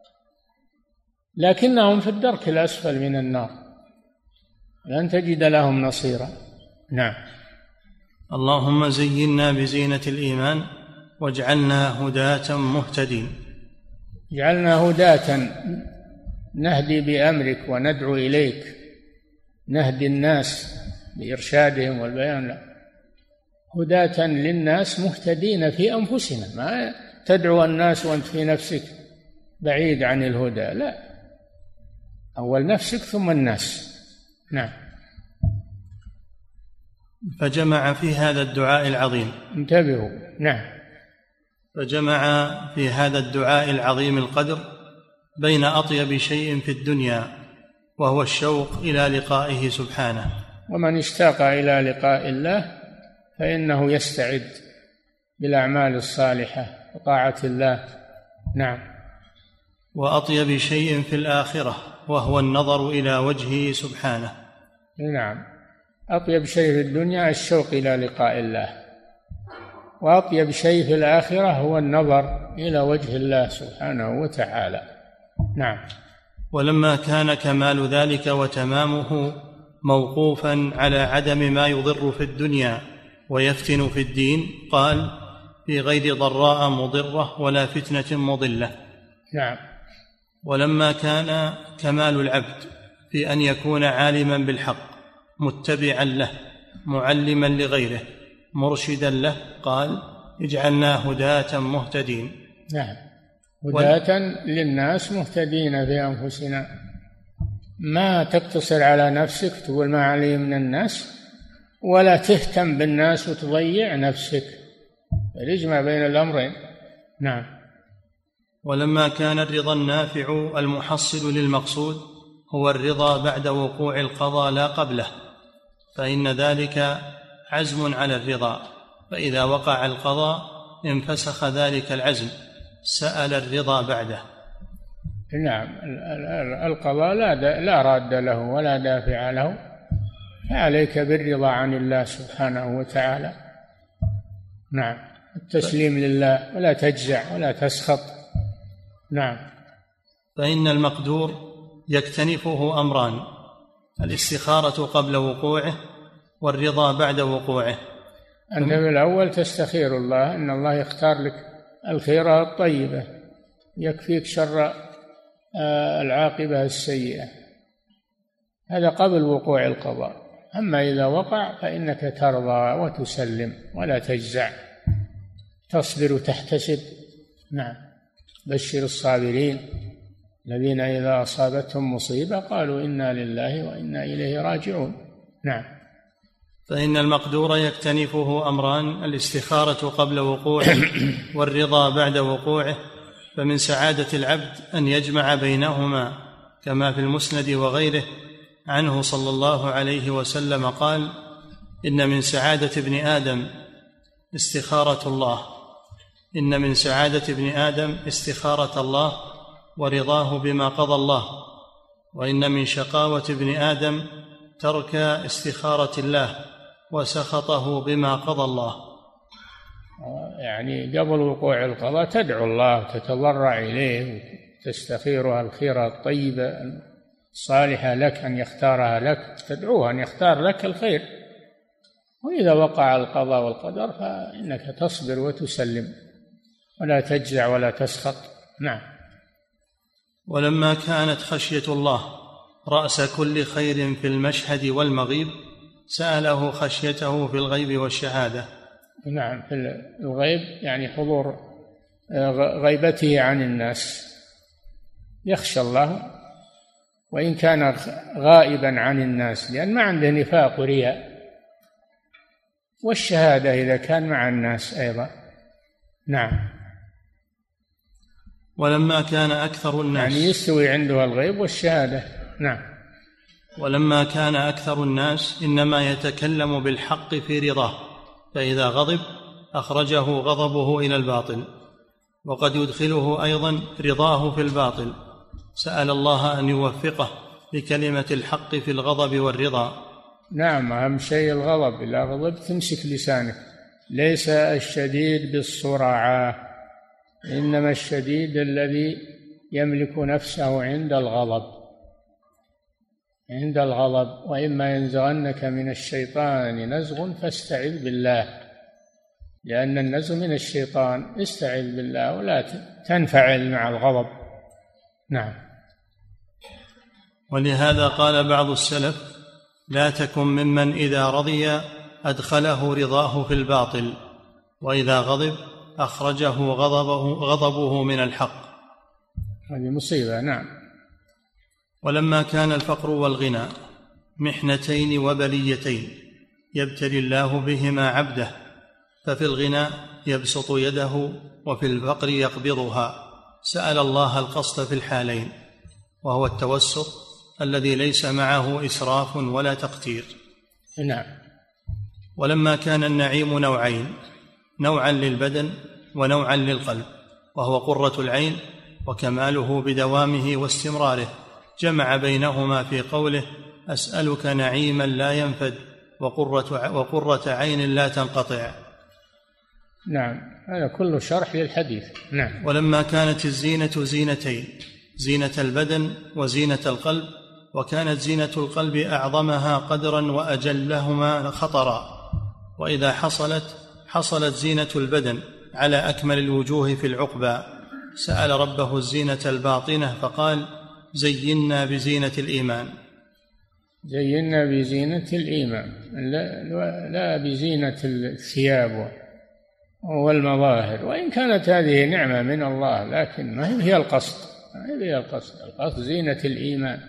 لكنهم في الدرك الأسفل من النار لن تجد لهم نصيرا. نعم. اللهم زينا بزينة الإيمان واجعلنا هداة مهتدين. اجعلنا هداة، نهدي بأمرك وندعو إليك، نهدي الناس بإرشادهم والبيان، لا، هداة للناس مهتدين في أنفسنا، ما تدعو الناس وأنت في نفسك بعيد عن الهدى، لا، أول نفسك ثم الناس. نعم. فجمع في هذا الدعاء العظيم، انتبهوا. نعم. فجمع في هذا الدعاء العظيم القدر بين أطيب شيء في الدنيا وهو الشوق إلى لقائه سبحانه. ومن اشتاق إلى لقاء الله فإنه يستعد بالأعمال الصالحة وطاعة الله. نعم. وأطيب شيء في الآخرة وهو النظر إلى وجهه سبحانه. نعم. أطيب شيء في الدنيا الشوق إلى لقاء الله، وأطيب شيء في الآخرة هو النظر إلى وجه الله سبحانه وتعالى. نعم. ولما كان كمال ذلك وتمامه موقوفا على عدم ما يضر في الدنيا ويفتن في الدين، قال: في غير ضراء مضرة ولا فتنة مضلة. نعم. ولما كان كمال العبد في أن يكون عالما بالحق متبعا له معلما لغيره مرشدا له، قال: اجعلنا هداة مهتدين. نعم. هداة للناس مهتدين في أنفسنا، ما تقتصر على نفسك تقول ما علي من الناس، ولا تهتم بالناس وتضيع نفسك، يجمع بين الأمرين. نعم. ولما كان الرضا النافع المحصل للمقصود هو الرضا بعد وقوع القضاء لا قبله، فإن ذلك عزم على الرضا، فإذا وقع القضاء انفسخ ذلك العزم، سأل الرضا بعده. نعم. القضاء لا راد له ولا دافع له، فعليك بالرضا عن الله سبحانه وتعالى. نعم. التسليم لله ولا تجزع ولا تسخط. نعم. فإن المقدور يكتنفه أمران: الاستخارة قبل وقوعه والرضا بعد وقوعه. أنت في الأول تستخير الله، إن الله يختار لك الخير الطيبة، يكفيك شر العاقبة السيئة، هذا قبل وقوع القضاء. أما إذا وقع فإنك ترضى وتسلم ولا تجزع، تصبر وتحتسب. نعم. بشر الصابرين الذين إذا أصابتهم مصيبة قالوا إنا لله وإنا إليه راجعون. نعم. فإن المقدور يكتنفه أمران: الاستخارة قبل وقوعه والرضا بعد وقوعه، فمن سعادة العبد أن يجمع بينهما، كما في المسند وغيره عنه صلى الله عليه وسلم قال: إن من سعادة ابن آدم استخارة الله، إن من سعادة ابن آدم استخارة الله ورضاه بما قضى الله، وإن من شقاوة ابن آدم ترك استخارة الله وسخطه بما قضى الله. يعني قبل وقوع القضاء تدعو الله، تتضرع إليه وتستخيرها الخيرة الطيبة الصالحة لك أن يختارها لك، تدعوه أن يختار لك الخير. وإذا وقع القضاء والقدر فإنك تصبر وتسلم ولا تجزع ولا تسخط. نعم. ولما كانت خشية الله رأس كل خير في المشهد والمغيب سأله خشيته في الغيب والشهادة. نعم، في الغيب يعني حضور غيبته عن الناس، يخشى الله وإن كان غائبا عن الناس لأن ما عنده نفاق ورياء، والشهادة إذا كان مع الناس أيضا. نعم. ولما كان أكثر الناس يعني يستوي عنده الغيب والشهادة. نعم. ولما كان أكثر الناس إنما يتكلم بالحق في رضاه، فإذا غضب أخرجه غضبه إلى الباطل، وقد يدخله أيضا رضاه في الباطل. سأل الله أن يوفقه لكلمة الحق في الغضب والرضا. نعم، أهم شيء الغضب، إذا غضبت تمسك لسانك. ليس الشديد بالصرعة، إنما الشديد الذي يملك نفسه عند الغضب. وإما ينزغنك من الشيطان نزغ فاستعذ بالله، لأن النزغ من الشيطان. استعذ بالله ولا تنفعل مع الغضب. نعم. ولهذا قال بعض السلف: لا تكن ممن إذا رضي أدخله رضاه في الباطل، وإذا غضب أخرجه غضبه من الحق. هذه مصيبة. نعم. ولما كان الفقر والغنى محنتين وبليتين يبتلي الله بهما عبده، ففي الغنى يبسط يده وفي الفقر يقبضها، سأل الله القصد في الحالين، وهو التوسط الذي ليس معه إسراف ولا تقتير. نعم. ولما كان النعيم نوعين، نوعا للبدن ونوعا للقلب، وهو قرة العين وكماله بدوامه واستمراره، جمع بينهما في قوله: أسألك نعيما لا ينفد وقرة عين لا تنقطع. نعم، هذا كله شرح للحديث. نعم. ولما كانت الزينة زينتين، زينة البدن وزينة القلب، وكانت زينة القلب أعظمها قدرا وأجلهما خطرا، وإذا حصلت زينة البدن على أكمل الوجوه في العقبى، سأل ربه الزينة الباطنة فقال: زينا بزينة الإيمان. زينا بزينة الإيمان، لا بزينة الثياب والمظاهر، وإن كانت هذه نعمة من الله لكن ما هي القصد. القصد زينة الإيمان.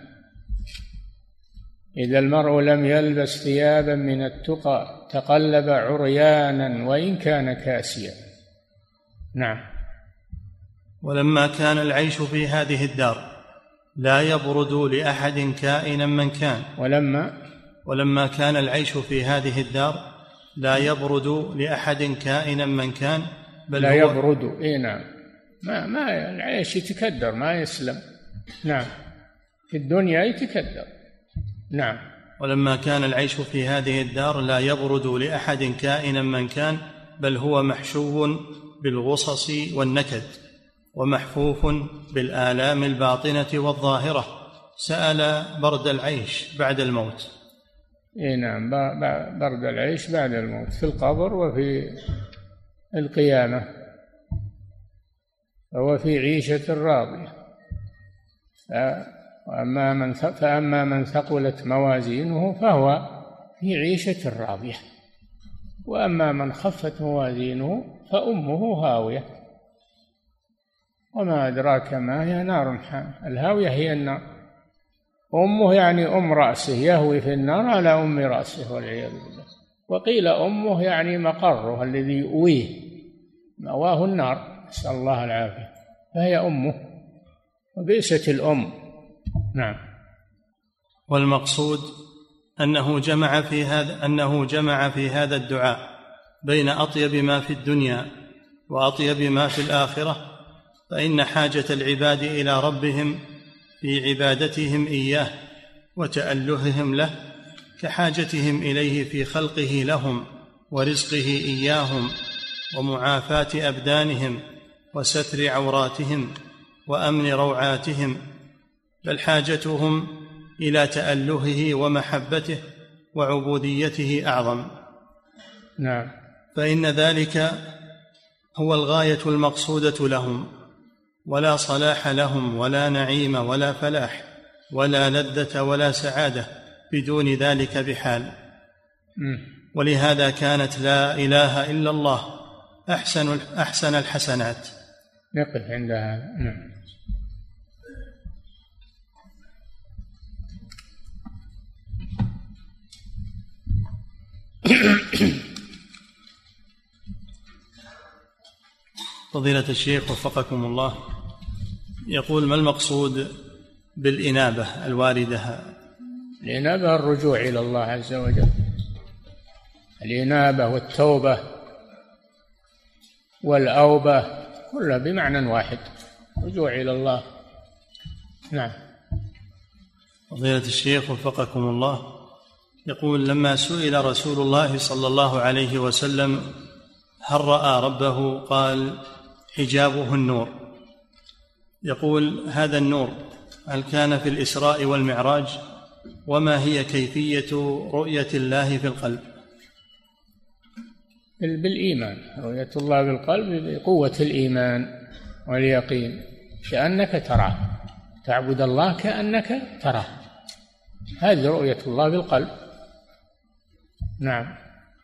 إذا المرء لم يلبس ثيابا من التقى تقلب عريانا وإن كان كاسيا. نعم. ولما كان العيش في هذه الدار لا يبرد لأحد كائنا من كان. ولما كان العيش في هذه الدار لا يبرد لأحد كائنا من كان، بل لا يبرد. نعم، ما العيش يتكدر، ما يسلم. نعم، في الدنيا يتكدر. نعم. ولما كان العيش في هذه الدار لا يبرد لأحد كائنا من كان، بل هو محشو بالغصص والنكد، ومحفوف بالآلام الباطنة والظاهرة، سأل برد العيش بعد الموت. نعم، برد العيش بعد الموت في القبر وفي القيامة، وهو في عيشة راضية. فأما من ثقلت موازينه فهو في عيشة راضية، وأما من خفت موازينه فأمه هاوية. وما أدراك ما هي؟ نار حامية. الهاوية هي النار. أمه يعني أم رأسه، يهوي في النار على أم رأسه والعياذ بالله. وقيل أمه يعني مقره الذي يؤويه، مأواه النار، نسأل الله العافية، فهي أمه، وبئست الأم. نعم. والمقصود أنه جمع في هذا الدعاء بين أطيب ما في الدنيا وأطيب ما في الآخرة، فإن حاجة العباد إلى ربهم في عبادتهم إياه وتألههم له كحاجتهم إليه في خلقه لهم ورزقه إياهم، ومعافاة أبدانهم وستر عوراتهم وأمن روعاتهم، بل حاجتهم إلى تألهه ومحبته وعبوديته أعظم. نعم. فإن ذلك هو الغاية المقصودة لهم، ولا صلاح لهم ولا نعيم ولا فلاح ولا لذة ولا سعادة بدون ذلك بحال. ولهذا كانت لا إله إلا الله أحسن الحسنات. نقف عندها. نعم. فضيلة الشيخ وفقكم الله، يقول: ما المقصود بالإنابة الواردة؟ الإنابة الرجوع إلى الله عز وجل، الإنابة والتوبة والأوبة كلها بمعنى واحد، رجوع إلى الله. نعم. فضيلة الشيخ وفقكم الله، يقول: لما سئل رسول الله صلى الله عليه وسلم هل رأى ربه قال: حجابه النور. يقول: هذا النور هل كان في الإسراء والمعراج؟ وما هي كيفية رؤية الله في القلب؟ بالإيمان، رؤية الله بالقلب بقوة الإيمان واليقين، كأنك تراه، تعبد الله كأنك تراه، هذه رؤية الله بالقلب. نعم.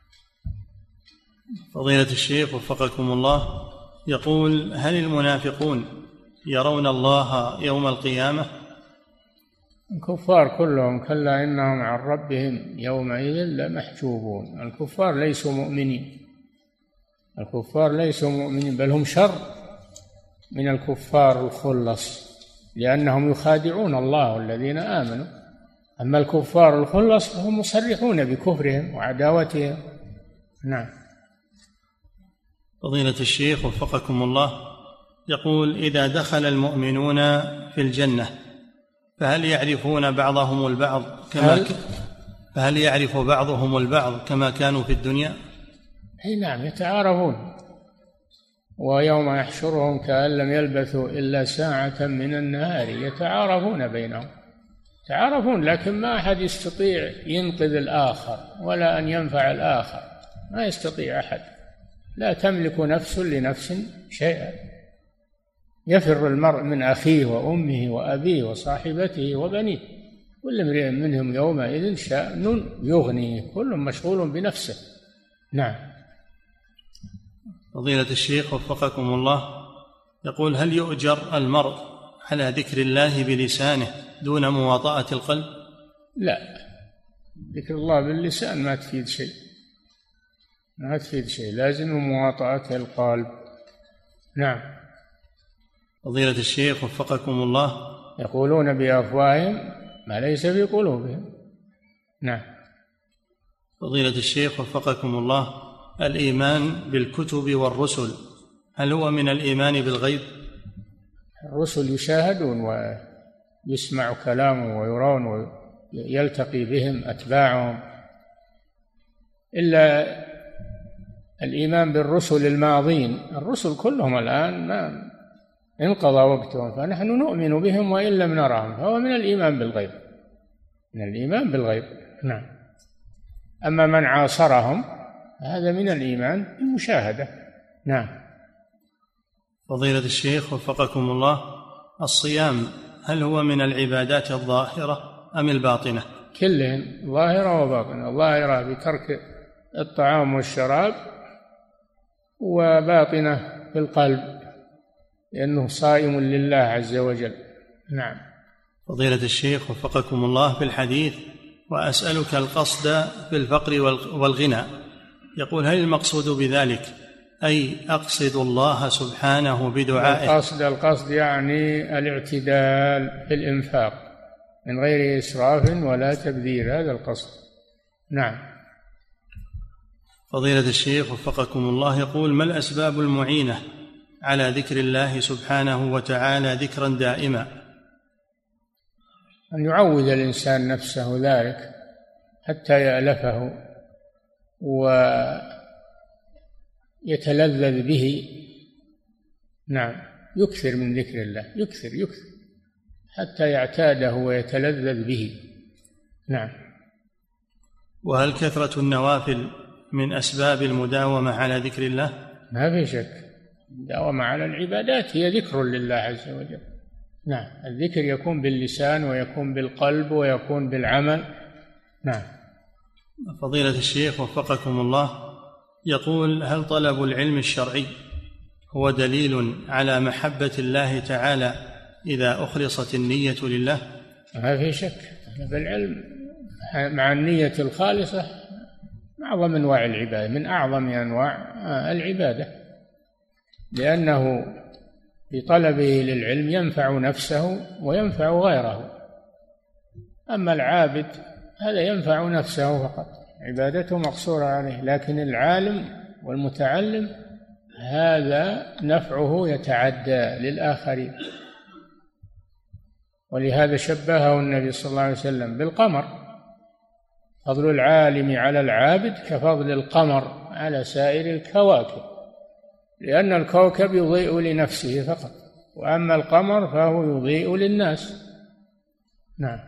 فضيلة الشيخ وفقكم الله، يقول: هل المنافقون يرون الله يوم القيامة؟ الكفار كلهم كلا إنهم عن ربهم يومئذ لمحجوبون. الكفار ليسوا مؤمنين، الكفار ليسوا مؤمنين، بل هم شر من الكفار الخلص، لأنهم يخادعون الله والذين آمنوا. أما الكفار الخلص فهم مصرحون بكفرهم وعداوتهم. نعم. فضيلة الشيخ وفقكم الله، يقول: إذا دخل المؤمنون في الجنة فهل يعرفون بعضهم البعض فهل يعرف بعضهم البعض كما كانوا في الدنيا؟ أي نعم، يتعارفون. ويوم يحشرهم كأن لم يلبثوا إلا ساعة من النهار يتعارفون بينهم، يتعارفون، لكن ما أحد يستطيع ينقذ الآخر ولا أن ينفع الآخر، ما يستطيع أحد، لا تملك نفس لنفس شيئا. يفر المرء من أخيه وأمه وأبيه وصاحبته وبنيه، كل امرئ منهم يومئذ شأن يغنيه، كل مشغول بنفسه. نعم. فضيلة الشيخ وفقكم الله، يقول: هل يؤجر المرء على ذكر الله بلسانه دون مواطأة القلب؟ لا، ذكر الله باللسان ما تفيد شيء، ما تفيد شيء، لازم مواطأة القلب. نعم. فضيلة الشيخ وفقكم الله، يقولون بأفواههم ما ليس في قلوبهم. نعم. فضيلة الشيخ وفقكم الله، الإيمان بالكتب والرسل هل هو من الإيمان بالغيب؟ الرسل يشاهدون ويسمع كلامه ويرون ويلتقي بهم أتباعهم، إلا الإيمان بالرسل الماضين. الرسل كلهم الآن ما انقضى وقتهم، فنحن نؤمن بهم وإن لم نرهم، فهو من الإيمان بالغيب، من الإيمان بالغيب. نعم. أما من عاصرهم هذا من الإيمان بالمشاهدة. نعم. فضيلة الشيخ وفقكم الله، الصيام هل هو من العبادات الظاهرة أم الباطنة؟ كلهن ظاهرة وباطنة، ظاهرة بترك الطعام والشراب، وباطنة في القلب لأنه صائم لله عز وجل. نعم. فضيلة الشيخ وفقكم الله، في الحديث: وأسألك القصد في الفقر والغنى، يقول: هل المقصود بذلك أي أقصد الله سبحانه بدعائه؟ القصد يعني الاعتدال في الإنفاق من غير إسراف ولا تبذير، هذا القصد. نعم. فضيلة الشيخ وفقكم الله، يقول: ما الأسباب المعينة على ذكر الله سبحانه وتعالى ذكرا دائما؟ أن يعود الإنسان نفسه ذلك حتى يألفه يتلذذ به. نعم، يكثر من ذكر الله، يكثر حتى يعتاده ويتلذذ به. نعم. وهل كثرة النوافل من أسباب المداومة على ذكر الله؟ ما في شك، المداومة على العبادات هي ذكر لله عز وجل. نعم، الذكر يكون باللسان ويكون بالقلب ويكون بالعمل. نعم. فضيلة الشيخ وفقكم الله، يقول: هل طلب العلم الشرعي هو دليل على محبة الله تعالى إذا أخلصت النية لله؟ ما في شك، طلب العلم مع النية الخالصة أعظم أنواع العبادة، من أعظم أنواع العبادة، لأنه بطلبه للعلم ينفع نفسه وينفع غيره. أما العابد هذا ينفع نفسه فقط، عبادته مقصورة عليه، لكن العالم والمتعلم هذا نفعه يتعدى للآخرين. ولهذا شبهه النبي صلى الله عليه وسلم بالقمر: فضل العالم على العابد كفضل القمر على سائر الكواكب، لأن الكوكب يضيء لنفسه فقط، وأما القمر فهو يضيء للناس. نعم.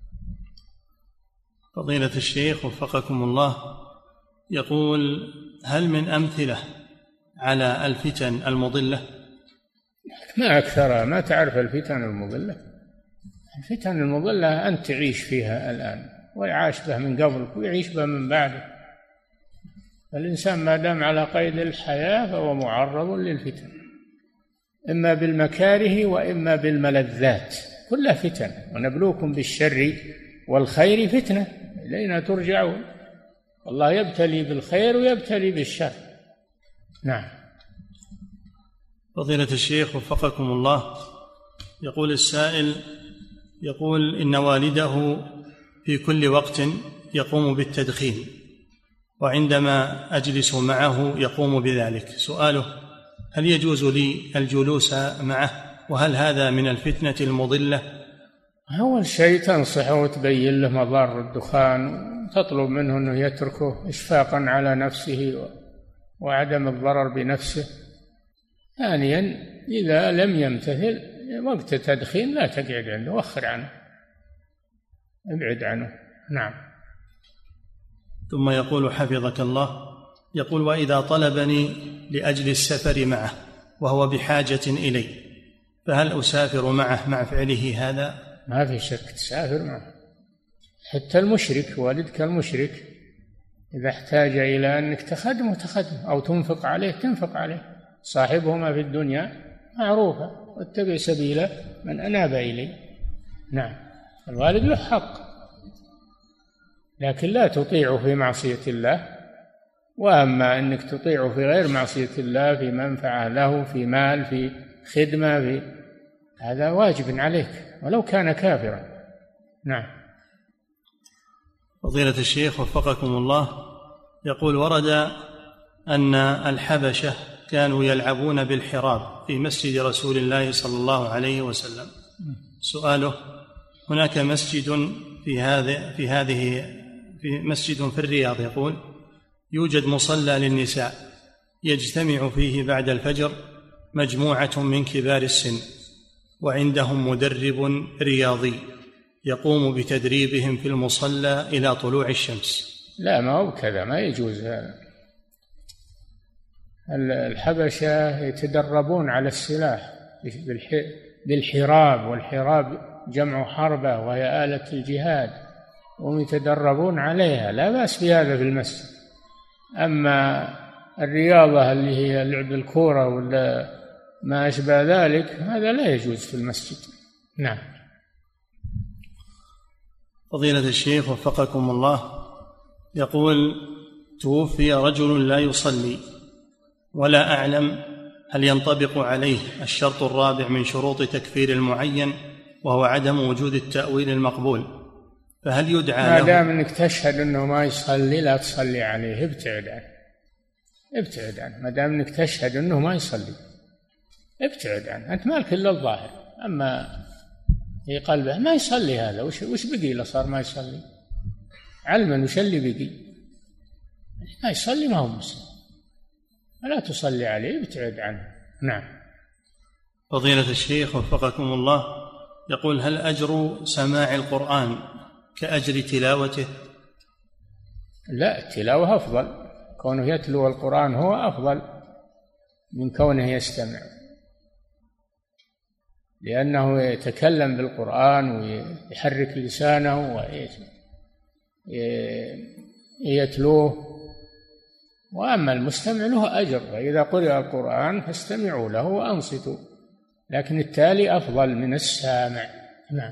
فضيلة الشيخ وفقكم الله، يقول: هل من أمثلة على الفتن المضلة؟ ما أكثرها، ما تعرف الفتن المضلة. الفتن المضلة أنت تعيش فيها الآن، ويعاش به من قبلك ويعيش به من بعدك. الإنسان ما دام على قيد الحياة فهو معرض للفتن، إما بالمكاره وإما بالملذات، كلها فتن. ونبلوكم بالشر والخير فتنة إلينا ترجعون. والله يبتلي بالخير ويبتلي بالشر. نعم. فضيلة الشيخ وفقكم الله، يقول السائل: يقول إن والده في كل وقت يقوم بالتدخين، وعندما أجلس معه يقوم بذلك. سؤاله: هل يجوز لي الجلوس معه؟ وهل هذا من الفتنة المضلة؟ أول شيء تنصحه وتبين له مضار الدخان، وتطلب منه أنه يتركه إشفاقا على نفسه وعدم الضرر بنفسه. ثانيا، إذا لم يمتثل وقت التدخين لا تقعد عنده، وخر عنه، ابعد عنه. نعم. ثم يقول حفظك الله، يقول: وإذا طلبني لأجل السفر معه وهو بحاجة إلي، فهل أسافر معه مع فعله هذا؟ ما في شك تسافر معه. حتى المشرك، والدك المشرك، إذا احتاج إلى أنك تخدمه أو تنفق عليه تنفق عليه. صاحبهما في الدنيا معروفة، واتبع سبيل من أناب إلي. نعم. الوالد له حق، لكن لا تطيعه في معصية الله. وأما أنك تطيعه في غير معصية الله، في منفعة له، في مال، في خدمة، هذا واجب عليك ولو كان كافرا. نعم. فضيلة الشيخ وفقكم الله، يقول: ورد أن الحبشة كانوا يلعبون بالحراب في مسجد رسول الله صلى الله عليه وسلم. سؤاله: هناك مسجد في مسجد في الرياض، يقول يوجد مصلى للنساء يجتمع فيه بعد الفجر مجموعة من كبار السن، وعندهم مدرب رياضي يقوم بتدريبهم في المصلى إلى طلوع الشمس. لا، ما هو كذا، ما يجوز هذا. الحبشة يتدربون على السلاح بالحراب، والحراب جمع حربة وهي آلة الجهاد، وهم يتدربون عليها، لا بأس بهذا في المسجد. أما الرياضة اللي هي لعب الكورة ولا ما أشبه ذلك هذا لا يجوز في المسجد. نعم. فضيلة الشيخ وفقكم الله، يقول: توفي رجل لا يصلي ولا أعلم هل ينطبق عليه الشرط الرابع من شروط تكفير المعين وهو عدم وجود التأويل المقبول، فهل يدعى له؟ ما دام انك تشهد انه ما يصلي لا تصلي عليه، ابتعد عنه. ما دام انك تشهد انه ما يصلي ابتعد عنه، انت مالك الا الظاهر. اما في قلبه ما يصلي، هذا وش بقي له؟ صار ما يصلي علما، وش اللي بقي؟ ما يصلي ما هو مسلم، فلا تصلي عليه، ابتعد عنه. نعم. فضيلة الشيخ وفقكم الله، يقول: هل أجر سماع القرآن كأجر تلاوته؟ لا، التلاوة أفضل، كونه يتلو القرآن هو أفضل من كونه يستمع، لأنه يتكلم بالقرآن ويحرك لسانه ويتلوه، وأما المستمع له أجر، فإذا قرأ القرآن فاستمعوا له وأنصتوا، لكن التالي أفضل من السامع. نعم.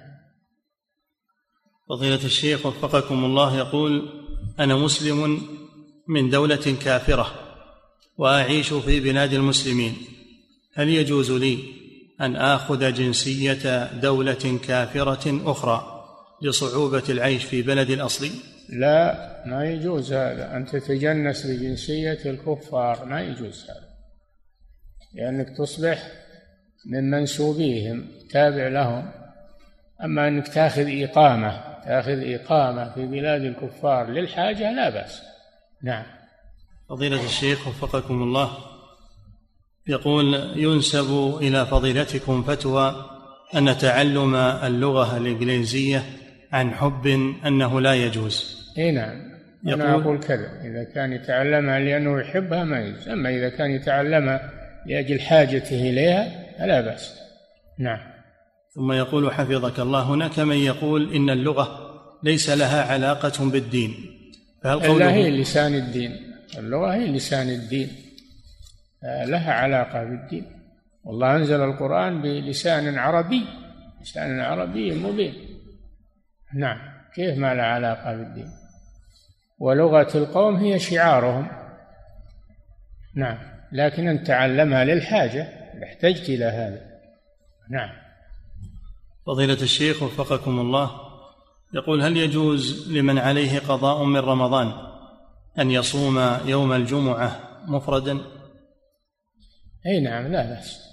فضيلة الشيخ وفقكم الله، يقول: أنا مسلم من دولة كافرة وأعيش في بلاد المسلمين، هل يجوز لي أن آخذ جنسية دولة كافرة أخرى لصعوبة العيش في بلد الأصلي؟ لا، ما يجوز هذا، أن تتجنس بجنسية الكفار، ما يجوز هذا، لأنك تصبح من منسوبيهم، تابع لهم. أما أنك تأخذ إقامة في بلاد الكفار للحاجة لا بأس. نعم. فضيلة الشيخ وفقكم الله، يقول: ينسب إلى فضيلتكم فتوى أن تعلم اللغة الإنجليزية عن حب أنه لا يجوز. نعم، أنا أقول كذا، إذا كان يتعلمها لأنه يحبها ما يجوز، أما إذا كان يتعلمها لأجل حاجته إليها فلا بأس. نعم. ثم يقول حفظك الله: هناك من يقول إن اللغة ليس لها علاقة بالدين، فهل قوله هي لسان الدين؟ اللغة هي لسان الدين، لها علاقة بالدين، والله أنزل القرآن بلسان عربي، لسان عربي مبين. نعم، كيف ما لها علاقة بالدين؟ ولغة القوم هي شعارهم. نعم، لكن أن تعلمها للحاجة، احتجت إلى هذا. نعم. فضيلة الشيخ وفقكم الله، يقول: هل يجوز لمن عليه قضاء من رمضان أن يصوم يوم الجمعة مفردا؟ أي نعم، لا بأس،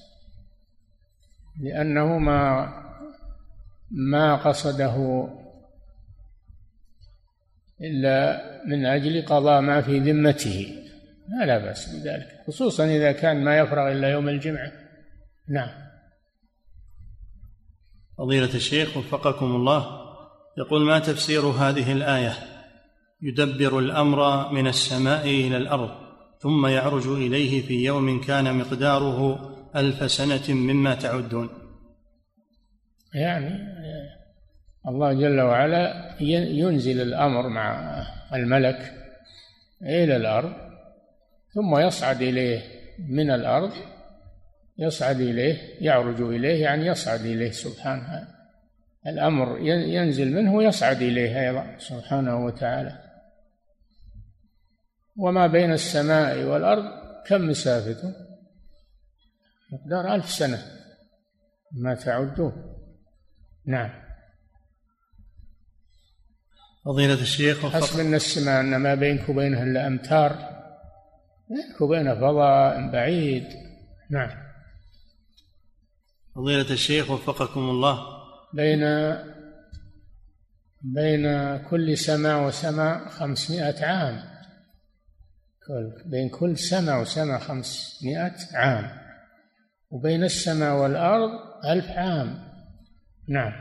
لأنه ما قصده إلا من أجل قضاء ما في ذمته، لا بأس بذلك، خصوصا إذا كان ما يفرغ إلا يوم الجمعة. نعم. فضيلة الشيخ وفقكم الله، يقول: ما تفسير هذه الآية: يدبر الأمر من السماء إلى الأرض ثم يعرج إليه في يوم كان مقداره 1000 سنة مما تعدون؟ يعني الله جل وعلا ينزل الأمر مع الملك إلى الأرض، ثم يصعد إليه من الأرض، يصعد إليه، يعرج إليه، يعني يصعد إليه سبحانه، الأمر ينزل منه ويصعد إليه أيضا سبحانه وتعالى. وما بين السماء والأرض كم مسافته؟ مقدار 1000 سنة ما تعدون. نعم. فضيلة الشيخ حسب أن السماء أن ما بينك وبينها إلا أمتار، بينك وبينها فضاء بعيد. نعم. فضيلة الشيخ وفقكم الله، بين كل سماء وسماء 500 عام، بين كل سماء وسماء 500 عام، وبين السماء والأرض 1000 عام. نعم.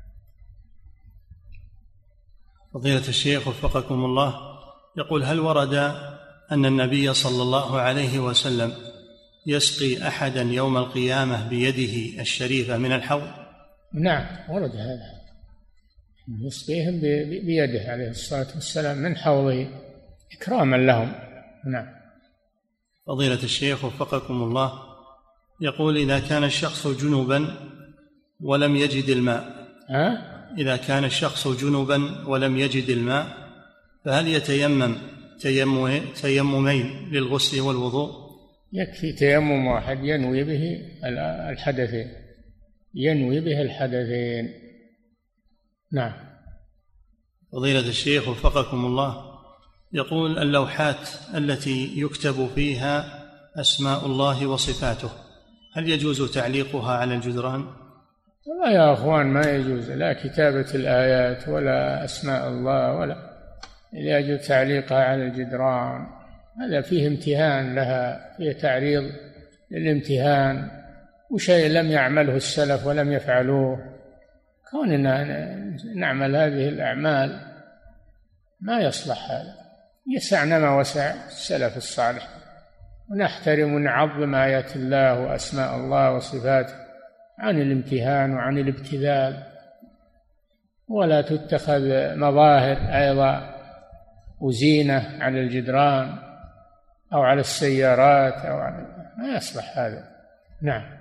فضيلة الشيخ وفقكم الله، يقول: هل ورد أن النبي صلى الله عليه وسلم يسقي أحدا يوم القيامة بيده الشريفة من الحوض؟ نعم، ورد هذا، يسقيهم بيده عليه الصلاة والسلام من حوضه إكراما لهم. نعم. فضيلة الشيخ وفقكم الله، يقول: إذا كان الشخص جنبا ولم يجد الماء، إذا كان الشخص جنبا ولم يجد الماء، فهل يتيمم تيممين للغسل والوضوء؟ يكفي تيمم واحد ينوي به الحدثين، ينوي به الحدثين. نعم. فضيلة الشيخ وفقكم الله، يقول: اللوحات التي يكتب فيها أسماء الله وصفاته، هل يجوز تعليقها على الجدران؟ لا يا أخوان، ما يجوز لا كتابة الآيات ولا أسماء الله، ولا يجوز تعليقها على الجدران. هذا فيه امتهان لها، فيه تعريض للامتهان، وشيء لم يعمله السلف ولم يفعلوه. كوننا نعمل هذه الأعمال ما يصلح هذا. يسعنا ما وسع السلف الصالح، ونحترم ونعظم آيات الله وأسماء الله وصفاته عن الامتهان وعن الابتذال، ولا تتخذ مظاهر أيضا وزينة على الجدران أو على السيارات أو على، ما يصلح هذا. نعم.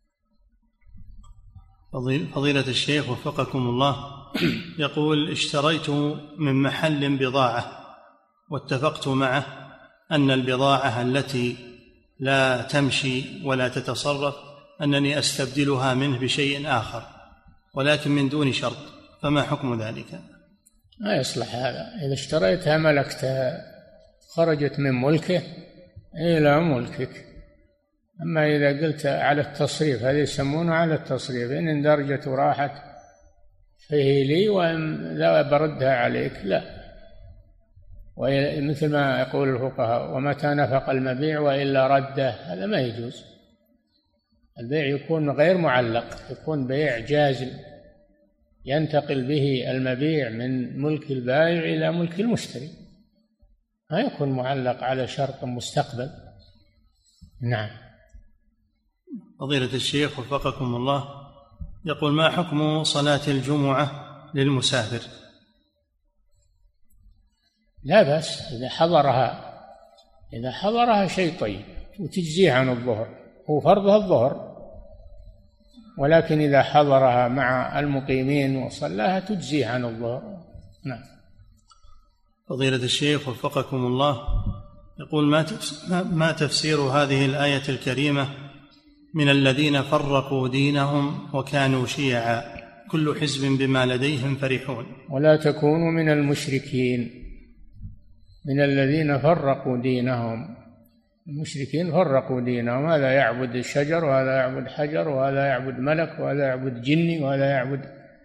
فضيلة الشيخ وفقكم الله، يقول: اشتريت من محل بضاعة واتفقت معه أن البضاعة التي لا تمشي ولا تتصرف أنني أستبدلها منه بشيء آخر، ولكن من دون شرط، فما حكم ذلك؟ ما يصلح هذا. إذا اشتريتها ملكتها، خرجت من ملكه إلى ملكك. أما إذا قلت على التصريف، هذا يسمونه على التصريف، إن اندرجت وراحت فهي لي وإن لا بردها عليك، لا. مثل ما يقول الفقهاء: ومتى نفق المبيع وإلا رده. هذا ما يجوز. البيع يكون غير معلق، يكون بيع جازم، ينتقل به المبيع من ملك البائع إلى ملك المشتري، ما يكون معلق على شرط مستقبل. نعم. فضيلة الشيخ وفقكم الله، يقول: ما حكم صلاة الجمعة للمسافر؟ لا بأس إذا حضرها شيء طيب وتجزيه عن الظهر، هو فرضها الظهر، ولكن إذا حضرها مع المقيمين وصلاها تجزيه عن الظهر. نعم. فضيلة الشيخ وفقكم الله، يقول: ما تفسير هذه الآية الكريمة: من الذين فرقوا دينهم وكانوا شيعا كل حزب بما لديهم فرحون؟ ولا تكونوا من المشركين. من الذين فرقوا دينهم، المشركين فرقوا دينهم، هذا يعبد الشجر وهذا يعبد حجر وهذا يعبد ملك وهذا يعبد جني وهذا يعبد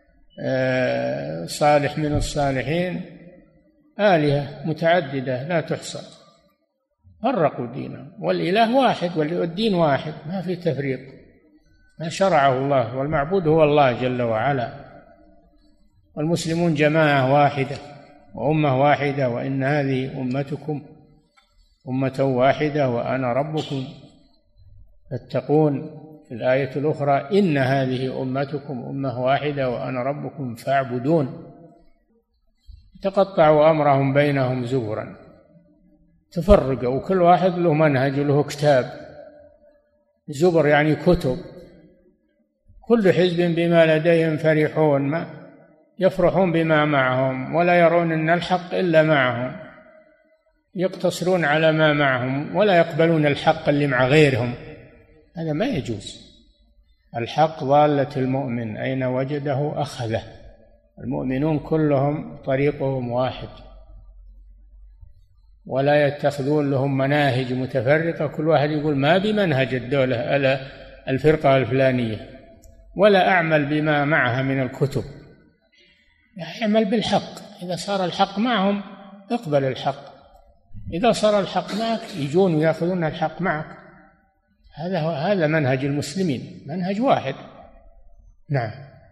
صالح من الصالحين، آلهة متعددة لا تحصى. فرقوا دينهم، والإله واحد والدين واحد، ما في تفريق، ما شرعه الله، والمعبود هو الله جل وعلا. والمسلمون جماعة واحدة وأمة واحدة، وإن هذه أمتكم أمة واحدة وأنا ربكم فاتقون. في الآية الأخرى: إن هذه أمتكم أمة واحدة وأنا ربكم فاعبدون. تقطعوا أمرهم بينهم زبرا، تفرقوا، وكل واحد له منهج وله كتاب. زبر يعني كتب. كل حزب بما لديهم فرحون، ما يفرحون بما معهم ولا يرون أن الحق إلا معهم، يقتصرون على ما معهم ولا يقبلون الحق اللي مع غيرهم. هذا ما يجوز. الحق ضالة المؤمن، أين وجده أخذه. المؤمنون كلهم طريقهم واحد، ولا يتخذون لهم مناهج متفرقة، كل واحد يقول ما بمنهج الدولة ألا الفرقة الفلانية، ولا أعمل بما معها من الكتب. اعمل بالحق. إذا صار الحق معهم اقبل الحق، إذا صار الحق معك يجون ويأخذون الحق معك. هذا منهج المسلمين، منهج واحد. نعم.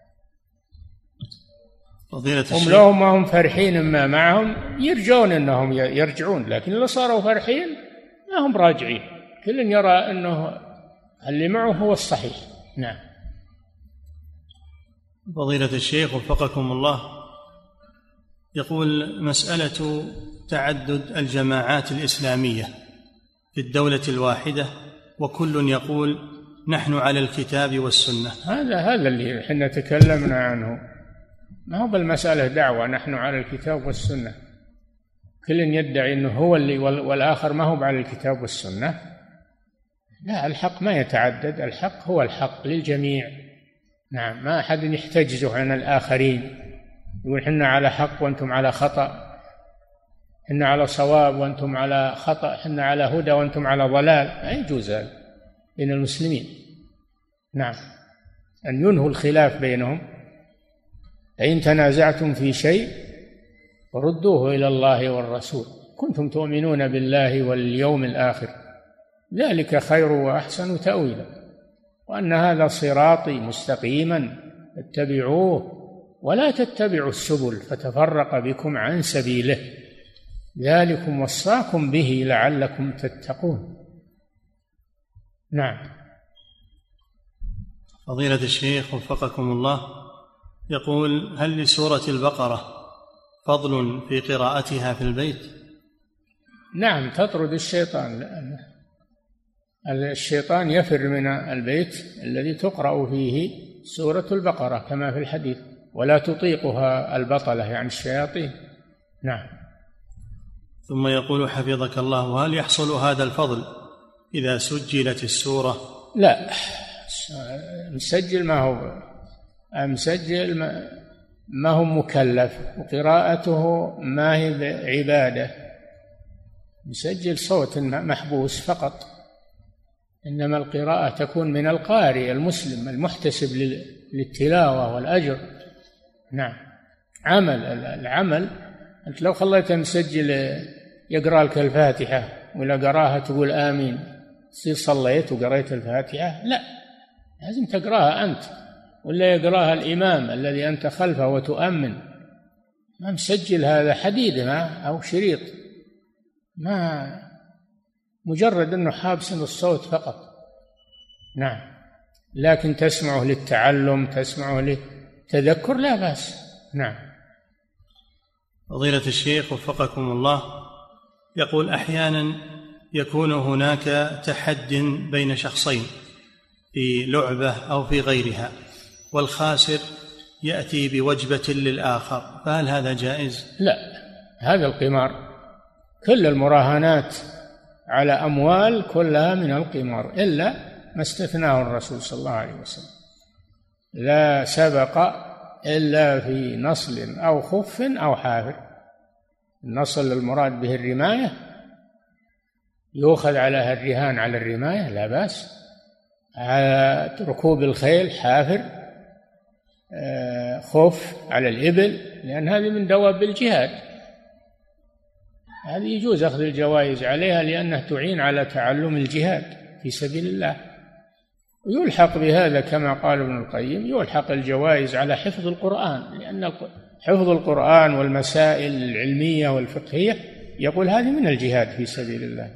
هم لهم ما هم فرحين ما معهم، يرجون أنهم يرجعون، لكن اللي صاروا فرحين ما هم راجعين، كل يرى أنه اللي معه هو الصحيح. نعم. فضيلة الشيخ وفقكم الله، يقول: مسألة تعدد الجماعات الإسلامية في الدولة الواحدة وكل يقول نحن على الكتاب والسنة. هذا اللي احنا تكلمنا عنه، ما هو بالمسألة دعوة نحن على الكتاب والسنة. كل يدعي أنه هو اللي والآخر ما هو على الكتاب والسنة. لا، الحق ما يتعدد، الحق هو الحق للجميع. نعم. ما أحد يحتجزه عن الآخرين يقول حنا على حق وأنتم على خطأ، حنا على صواب وأنتم على خطأ، حنا على هدى وأنتم على ضلال. لا يجوز هذا بين المسلمين. نعم. أن ينهوا الخلاف بينهم. فإن تنازعتم في شيء فردوه إلى الله والرسول كنتم تؤمنون بالله واليوم الآخر ذلك خير وأحسن تأويلا وأن هذا صراطي مستقيما اتبعوه ولا تتبعوا السبل فتفرق بكم عن سبيله ذلكم وصاكم به لعلكم تتقون. نعم. فضيلة الشيخ وفقكم الله يقول: هل لسورة البقرة فضل في قراءتها في البيت؟ نعم، تطرد الشيطان. الشيطان يفر من البيت الذي تقرأ فيه سورة البقرة كما في الحديث: ولا تطيقها البطلة يعني الشياطين. نعم. ثم يقول حفظك الله: هل يحصل هذا الفضل إذا سجلت السورة؟ لا، مسجل ما هو مكلف، وقراءته ما هي عبادة، مسجل صوت محبوس فقط، إنما القراءة تكون من القارئ المسلم المحتسب للتلاوة والأجر. نعم. العمل أنت لو خليته مسجل يقرأ لك الفاتحة ولا قراها تقول آمين تصير صليت وقريت الفاتحة؟ لا، لازم تقراها أنت ولا يقراها الإمام الذي أنت خلفه وتؤمن. ما مسجل هذا حديد أو شريط، ما مجرد أنه حابس الصوت فقط. نعم. لكن تسمعه للتعلم، تسمعه للتذكر، لا بأس. نعم. فضيلة الشيخ وفقكم الله يقول: أحيانا يكون هناك تحد بين شخصين في لعبة أو في غيرها، والخاسر يأتي بوجبة للآخر، فهل هذا جائز؟ لا، هذا القمار. كل المراهنات على أموال كلها من القمار إلا ما استثناه الرسول صلى الله عليه وسلم: لا سبق إلا في نصل أو خف أو حافر. النصل المراد به الرماية، يؤخذ على الرهان على الرماية لا بأس، على ركوب الخيل حافر، خف على الإبل، لأن هذه من دواب الجهاد، هذه يجوز أخذ الجوائز عليها لأنها تعين على تعلم الجهاد في سبيل الله. ويلحق بهذا كما قال ابن القيم، يلحق الجوائز على حفظ القرآن، لأن حفظ القرآن والمسائل العلمية والفقهية يقول هذه من الجهاد في سبيل الله،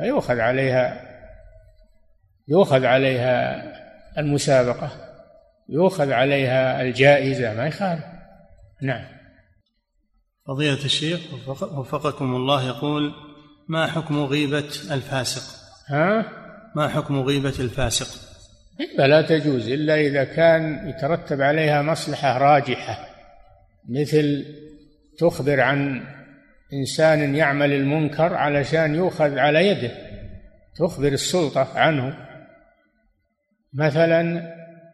فيؤخذ عليها المسابقة، يؤخذ عليها الجائزة، ما يخالف. نعم. فضيلة الشيخ وفقكم الله يقول: ما حكم غيبة الفاسق؟ ما حكم غيبة الفاسق؟ غيبة لا تجوز إلا إذا كان يترتب عليها مصلحة راجحة، مثل تخبر عن إنسان يعمل المنكر علشان يؤخذ على يده، تخبر السلطة عنه، مثلا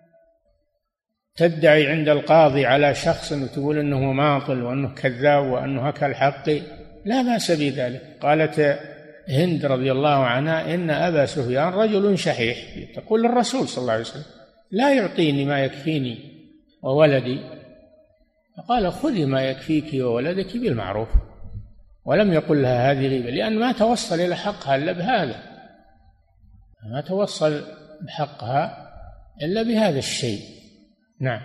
تدعي عند القاضي على شخص وتقول أنه ماطل وأنه كذاب وأنه أكل حقي، لا بأس بذلك. قالت هند رضي الله عنها: إن أبا سفيان رجل شحيح، تقول للرسول صلى الله عليه وسلم: لا يعطيني ما يكفيني وولدي. فقال: خذي ما يكفيك وولدك بالمعروف. ولم يقل لها هذه غيبة، لأن ما توصل إلى حقها إلا بهذا، ما توصل بحقها إلا بهذا الشيء. نعم.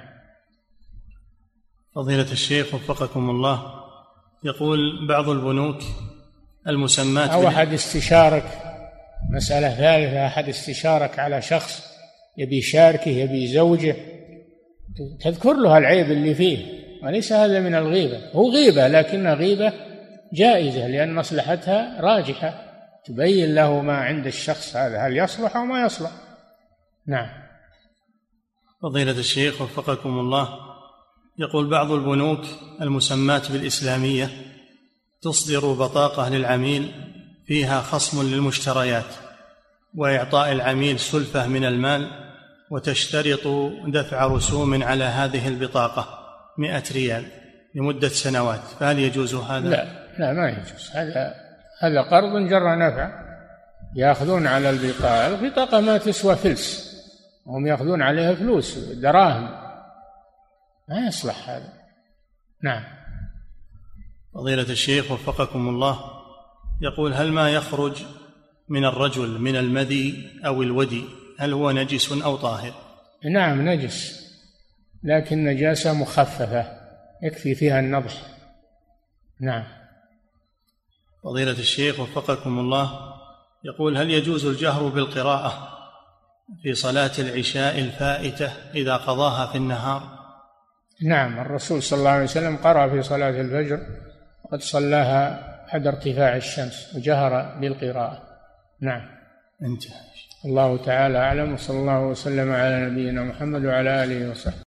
فضيلة الشيخ وفقكم الله يقول: بعض البنوك المسمات أو أحد استشارك، مسألة ثالثة، أحد استشارك على شخص يبي يشاركه، يبي زوجه، تذكر له العيب اللي فيه، وليس هذا من الغيبة. هو غيبة لكنها غيبة جائزة لأن مصلحتها راجحة، تبين له ما عند الشخص هذا هل يصلح أو ما يصلح. نعم. فضيلة الشيخ وفقكم الله يقول: بعض البنوك المسمات بالإسلامية تصدر بطاقة للعميل فيها خصم للمشتريات وإعطاء العميل سلفة من المال، وتشترط دفع رسوم على هذه البطاقة 100 ريال لمدة سنوات، فهل يجوز هذا؟ لا ما يجوز، هذا قرض جر نفع، يأخذون على البطاقة ما تسوى فلس، وهم يأخذون عليها فلوس دراهم، ما يصلح هذا. نعم. فضيلة الشيخ وفقكم الله يقول: هل ما يخرج من الرجل من المذي أو الودي هل هو نجس أو طاهر؟ نعم نجس، لكن نجاسة مخففة يكفي فيها النضح. نعم. فضيلة الشيخ وفقكم الله، يقول: هل يجوز الجهر بالقراءة في صلاة العشاء الفائتة إذا قضاها في النهار؟ نعم، الرسول صلى الله عليه وسلم قرأ في صلاة الفجر قد صلاها بعد ارتفاع الشمس وجهر بالقراءة. نعم. انتهى. الله تعالى أعلم، وصلى الله وسلم على نبينا محمد وعلى آله وصحبه.